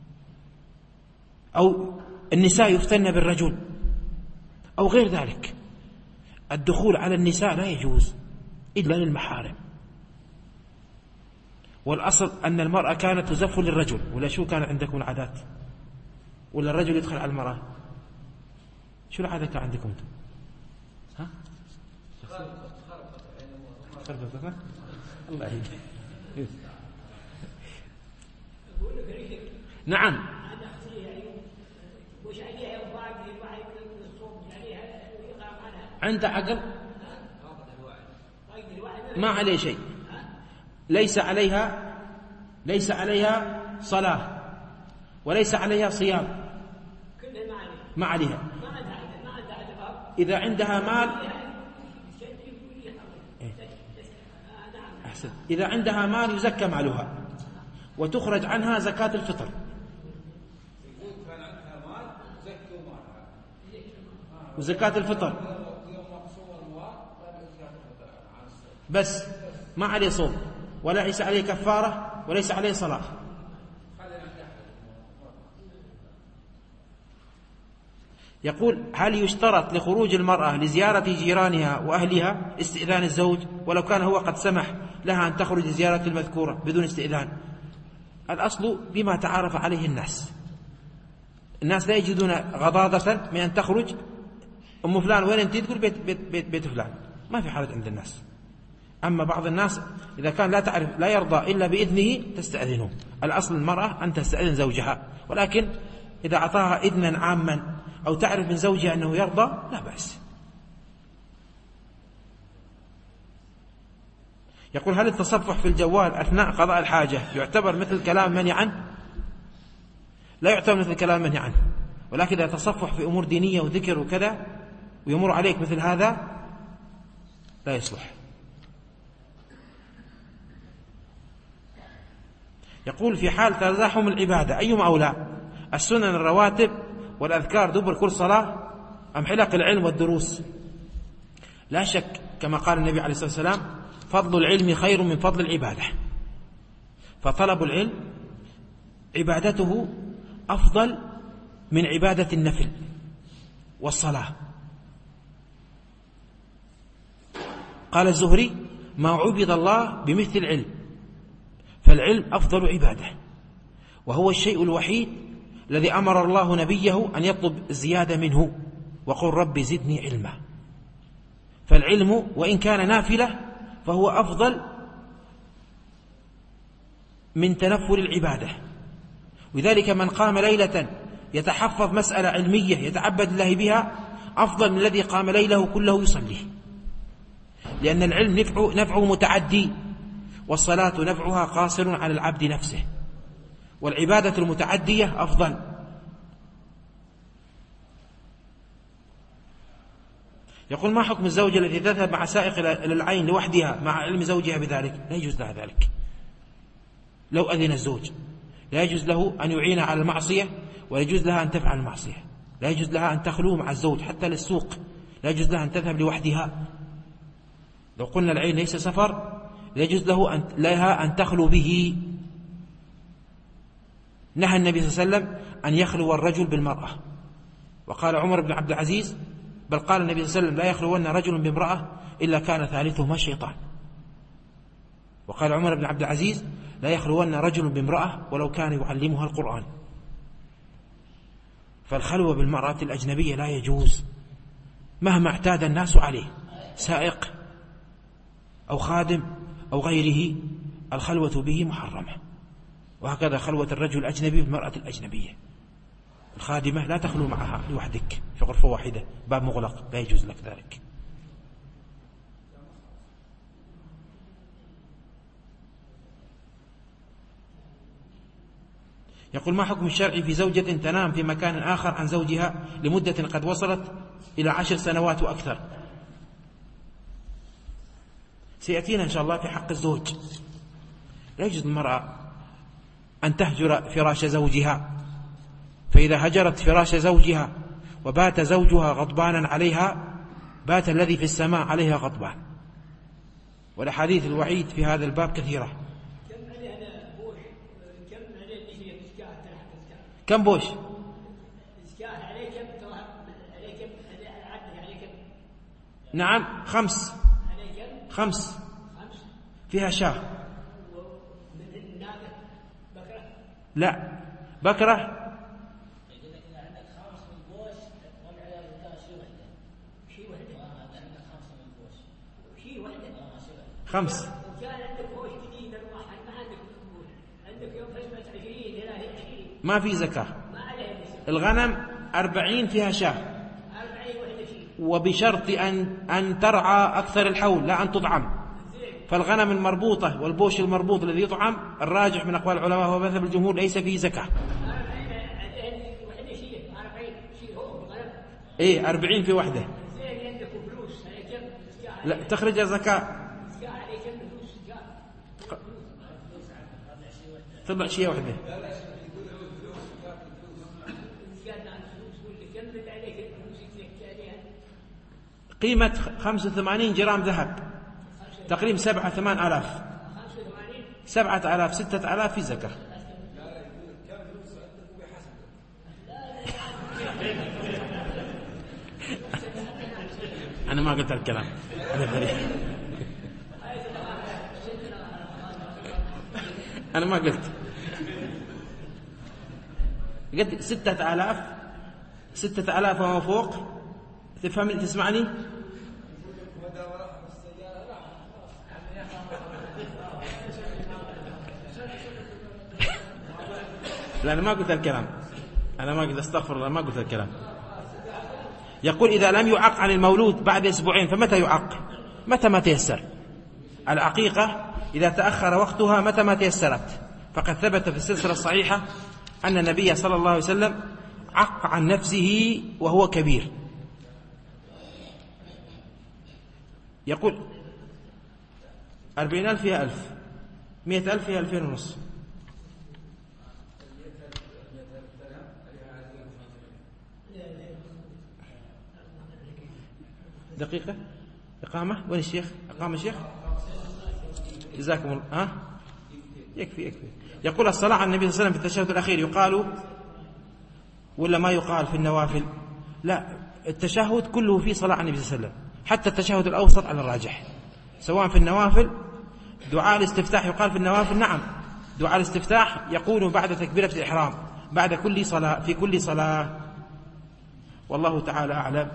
S2: أو النساء يفتن بالرجل أو غير ذلك. الدخول على النساء لا يجوز إلا للمحارم. والأصل أن المرأة كانت تزف للرجل، ولا شو كان عندكم العادات؟ ولا الرجل يدخل على المرأة؟ شو العادة كان عندكم انتم؟ ها؟ خربت الله يهديك. نعم. عنده عقل ما عليه شيء، ليس عليها ليس عليها صلاة وليس عليها صيام، ما عليها. إذا عندها مال أحسن. إذا عندها مال يزكى مالها وتخرج عنها زكاة الفطر. وزكاة الفطر بس، ما عليه صوم ولا ليس عليه كفارة وليس عليه صلاة. يقول: هل يشترط لخروج المرأة لزيارة جيرانها وأهلها استئذان الزوج ولو كان هو قد سمح لها أن تخرج لزيارة المذكورة بدون استئذان؟ الأصل بما تعارف عليه الناس. الناس لا يجدون غضاضة من أن تخرج أم فلان وين أنت؟ تقول بيت, بيت, بيت, بيت فلان، ما في حرج عند الناس. أما بعض الناس إذا كان لا تعرف لا يرضى إلا بإذنه تستأذنه. الأصل المرأة أن تستأذن زوجها، ولكن إذا أعطاها إذنا عاما أو تعرف من زوجها أنه يرضى لا بأس. يقول: هل التصفح في الجوال أثناء قضاء الحاجة يعتبر مثل كلام منهي عنه؟ لا يعتبر مثل كلام منهي عنه، ولكن إذا تصفح في أمور دينية وذكر وكذا ويمر عليك مثل هذا لا يصلح. يقول: في حال تزاحم العبادة أيما أولى، السنن الرواتب والأذكار دبر كل صلاة أم حلق العلم والدروس؟ لا شك كما قال النبي عليه الصلاة والسلام: فضل العلم خير من فضل العبادة. فطلب العلم عبادته أفضل من عبادة النفل والصلاة. قال الزهري: ما عبد الله بمثل العلم، فالعلم أفضل عبادة، وهو الشيء الوحيد الذي أمر الله نبيه أن يطلب الزيادة منه، وقل رب زدني علما. فالعلم وإن كان نافلة فهو أفضل من تنفل العبادة. وذلك من قام ليلة يتحفظ مسألة علمية يتعبد الله بها أفضل من الذي قام ليله كله يصلي، لأن العلم نفعه, نفعه متعدي، والصلاة نفعها قاصر على العبد نفسه، والعبادة المتعدية أفضل. يقول: ما حكم الزوجة التي تذهب مع سائق إلى العين لوحدها مع علم زوجها بذلك؟ لا يجوز لها ذلك. لو أذن الزوج لا يجوز له أن يعين على المعصية، ولا يجوز لها أن تفعل المعصية. لا يجوز لها أن تخلو مع الزوج حتى للسوق، لا يجوز لها أن تذهب لوحدها. لو قلنا العين ليس سفر لا يجوز له أن لها أن تخلو به. نهى النبي صلى الله عليه وسلم أن يخلو الرجل بالمرأة، وقال عمر بن عبد العزيز: بل قال النبي صلى الله عليه وسلم: لا يخلون رجل بامرأة إلا كان ثالثهما الشيطان. وقال عمر بن عبد العزيز: لا يخلون رجل بامرأة ولو كان يعلمها القرآن. فالخلوة بالمرأة الأجنبية لا يجوز مهما اعتاد الناس عليه، سائق أو خادم أو غيره، الخلوة به محرمة. وهكذا خلوة الرجل الأجنبي بالمرأة الأجنبية. الخادمة لا تخلو معها لوحدك في غرفة واحدة، باب مغلق، لا يجوز لك ذلك. يقول: ما حكم الشرع في زوجة تنام في مكان آخر عن زوجها لمدة قد وصلت إلى عشر سنوات وأكثر؟ سيأتينا إن شاء الله في حق الزوج. لا يجوز المرأة أن تهجر فراش زوجها، فإذا هجرت فراش زوجها وبات زوجها غضبانا عليها بات الذي في السماء عليها غضبان. والأحاديث الوعيد في هذا الباب كثيرة. كم بوش؟ نعم، خمس خمس فيها شاه. لا، بكرة خمس. ما في زكاة. الغنم أربعين فيها شاه، وبشرط أن, أن ترعى أكثر الحول لا أن تطعم. فالغنم المربوطة والبوش المربوط الذي يطعم الراجح من أقوال العلماء ومذهب الجمهور ليس فيه زكاة. إيه أربعين في وحدة. لا تخرج زكاة. طلع شيء وحده. قيمة خمسة وثمانين جرام ذهب، تقريبا سبعة ثمان آلاف. سبعة آلاف ستة آلاف في زكاة. أنا ما قلت الكلام، أنا بريء. أنا ما قلت قلت ستة آلاف ستة آلاف وما فوق. تفهمني؟ تسمعني؟ لا أنا ما قلت الكلام، أنا ما قلت، استغفر الله، ما قلت الكلام. يقول: إذا لم يعق عن المولود بعد أسبوعين فمتى يعق؟ متى ما تيسر. العقيقة إذا تأخر وقتها متى ما تيسرت، فقد ثبت في السلسلة الصحيحة أن النبي صلى الله عليه وسلم عق عن نفسه وهو كبير. يقول: أربعين ألف فيها ألف، مئة ألف فيها ألفين ونص. دقيقة إقامة. وين الشيخ؟ إقامة الشيخ؟ جزاكم الله. ها يكفي يكفي. يقول: الصلاة على النبي صلى الله عليه وسلم في التشهد الأخير يقال ولا ما يقال في النوافل؟ لا، التشهد كله فيه صلاة على النبي صلى الله عليه وسلم، حتى التشهد الأوسط على الراجح. سواء في النوافل. دعاء الاستفتاح يقال في النوافل، نعم، دعاء الاستفتاح يقول بعد تكبيرة الإحرام بعد كل صلاة في كل صلاة. والله تعالى أعلم،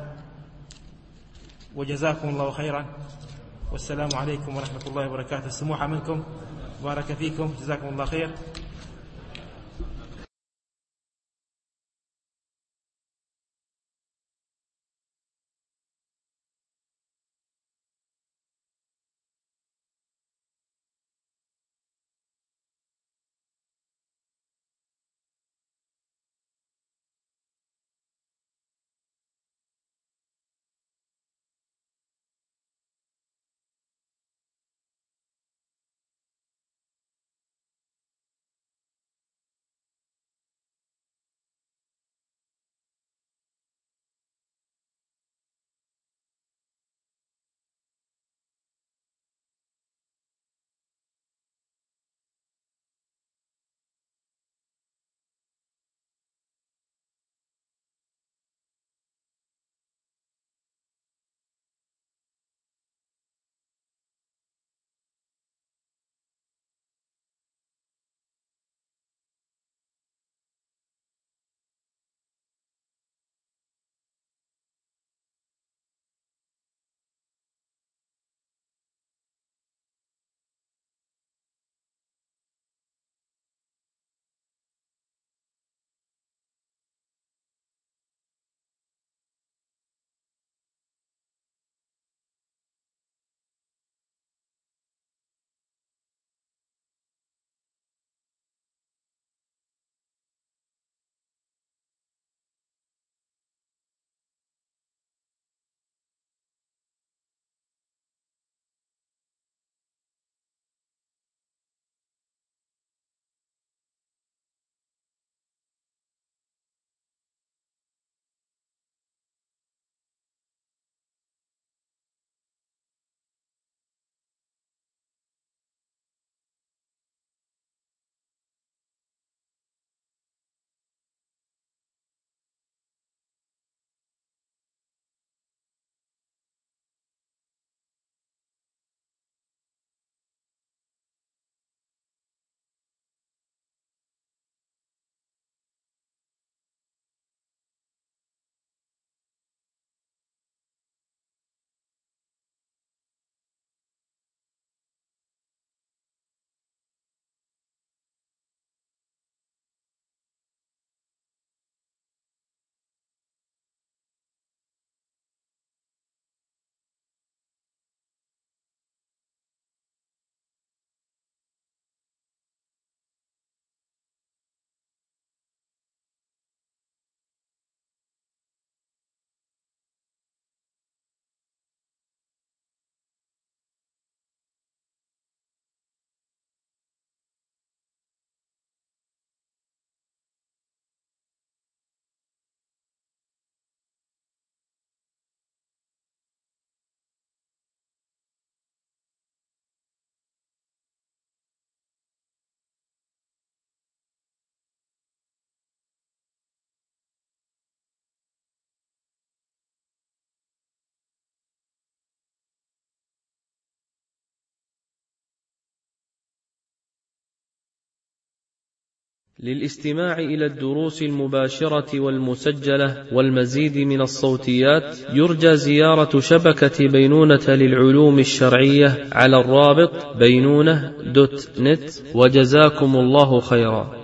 S2: وجزاكم الله خيرا، والسلام عليكم ورحمة الله وبركاته. السموحة منكم، بارك فيكم، جزاكم الله خير.
S1: للاستماع إلى الدروس المباشرة والمسجلة والمزيد من الصوتيات يرجى زيارة شبكة بينونة للعلوم الشرعية على الرابط بينونة دوت نت. وجزاكم الله خيرا.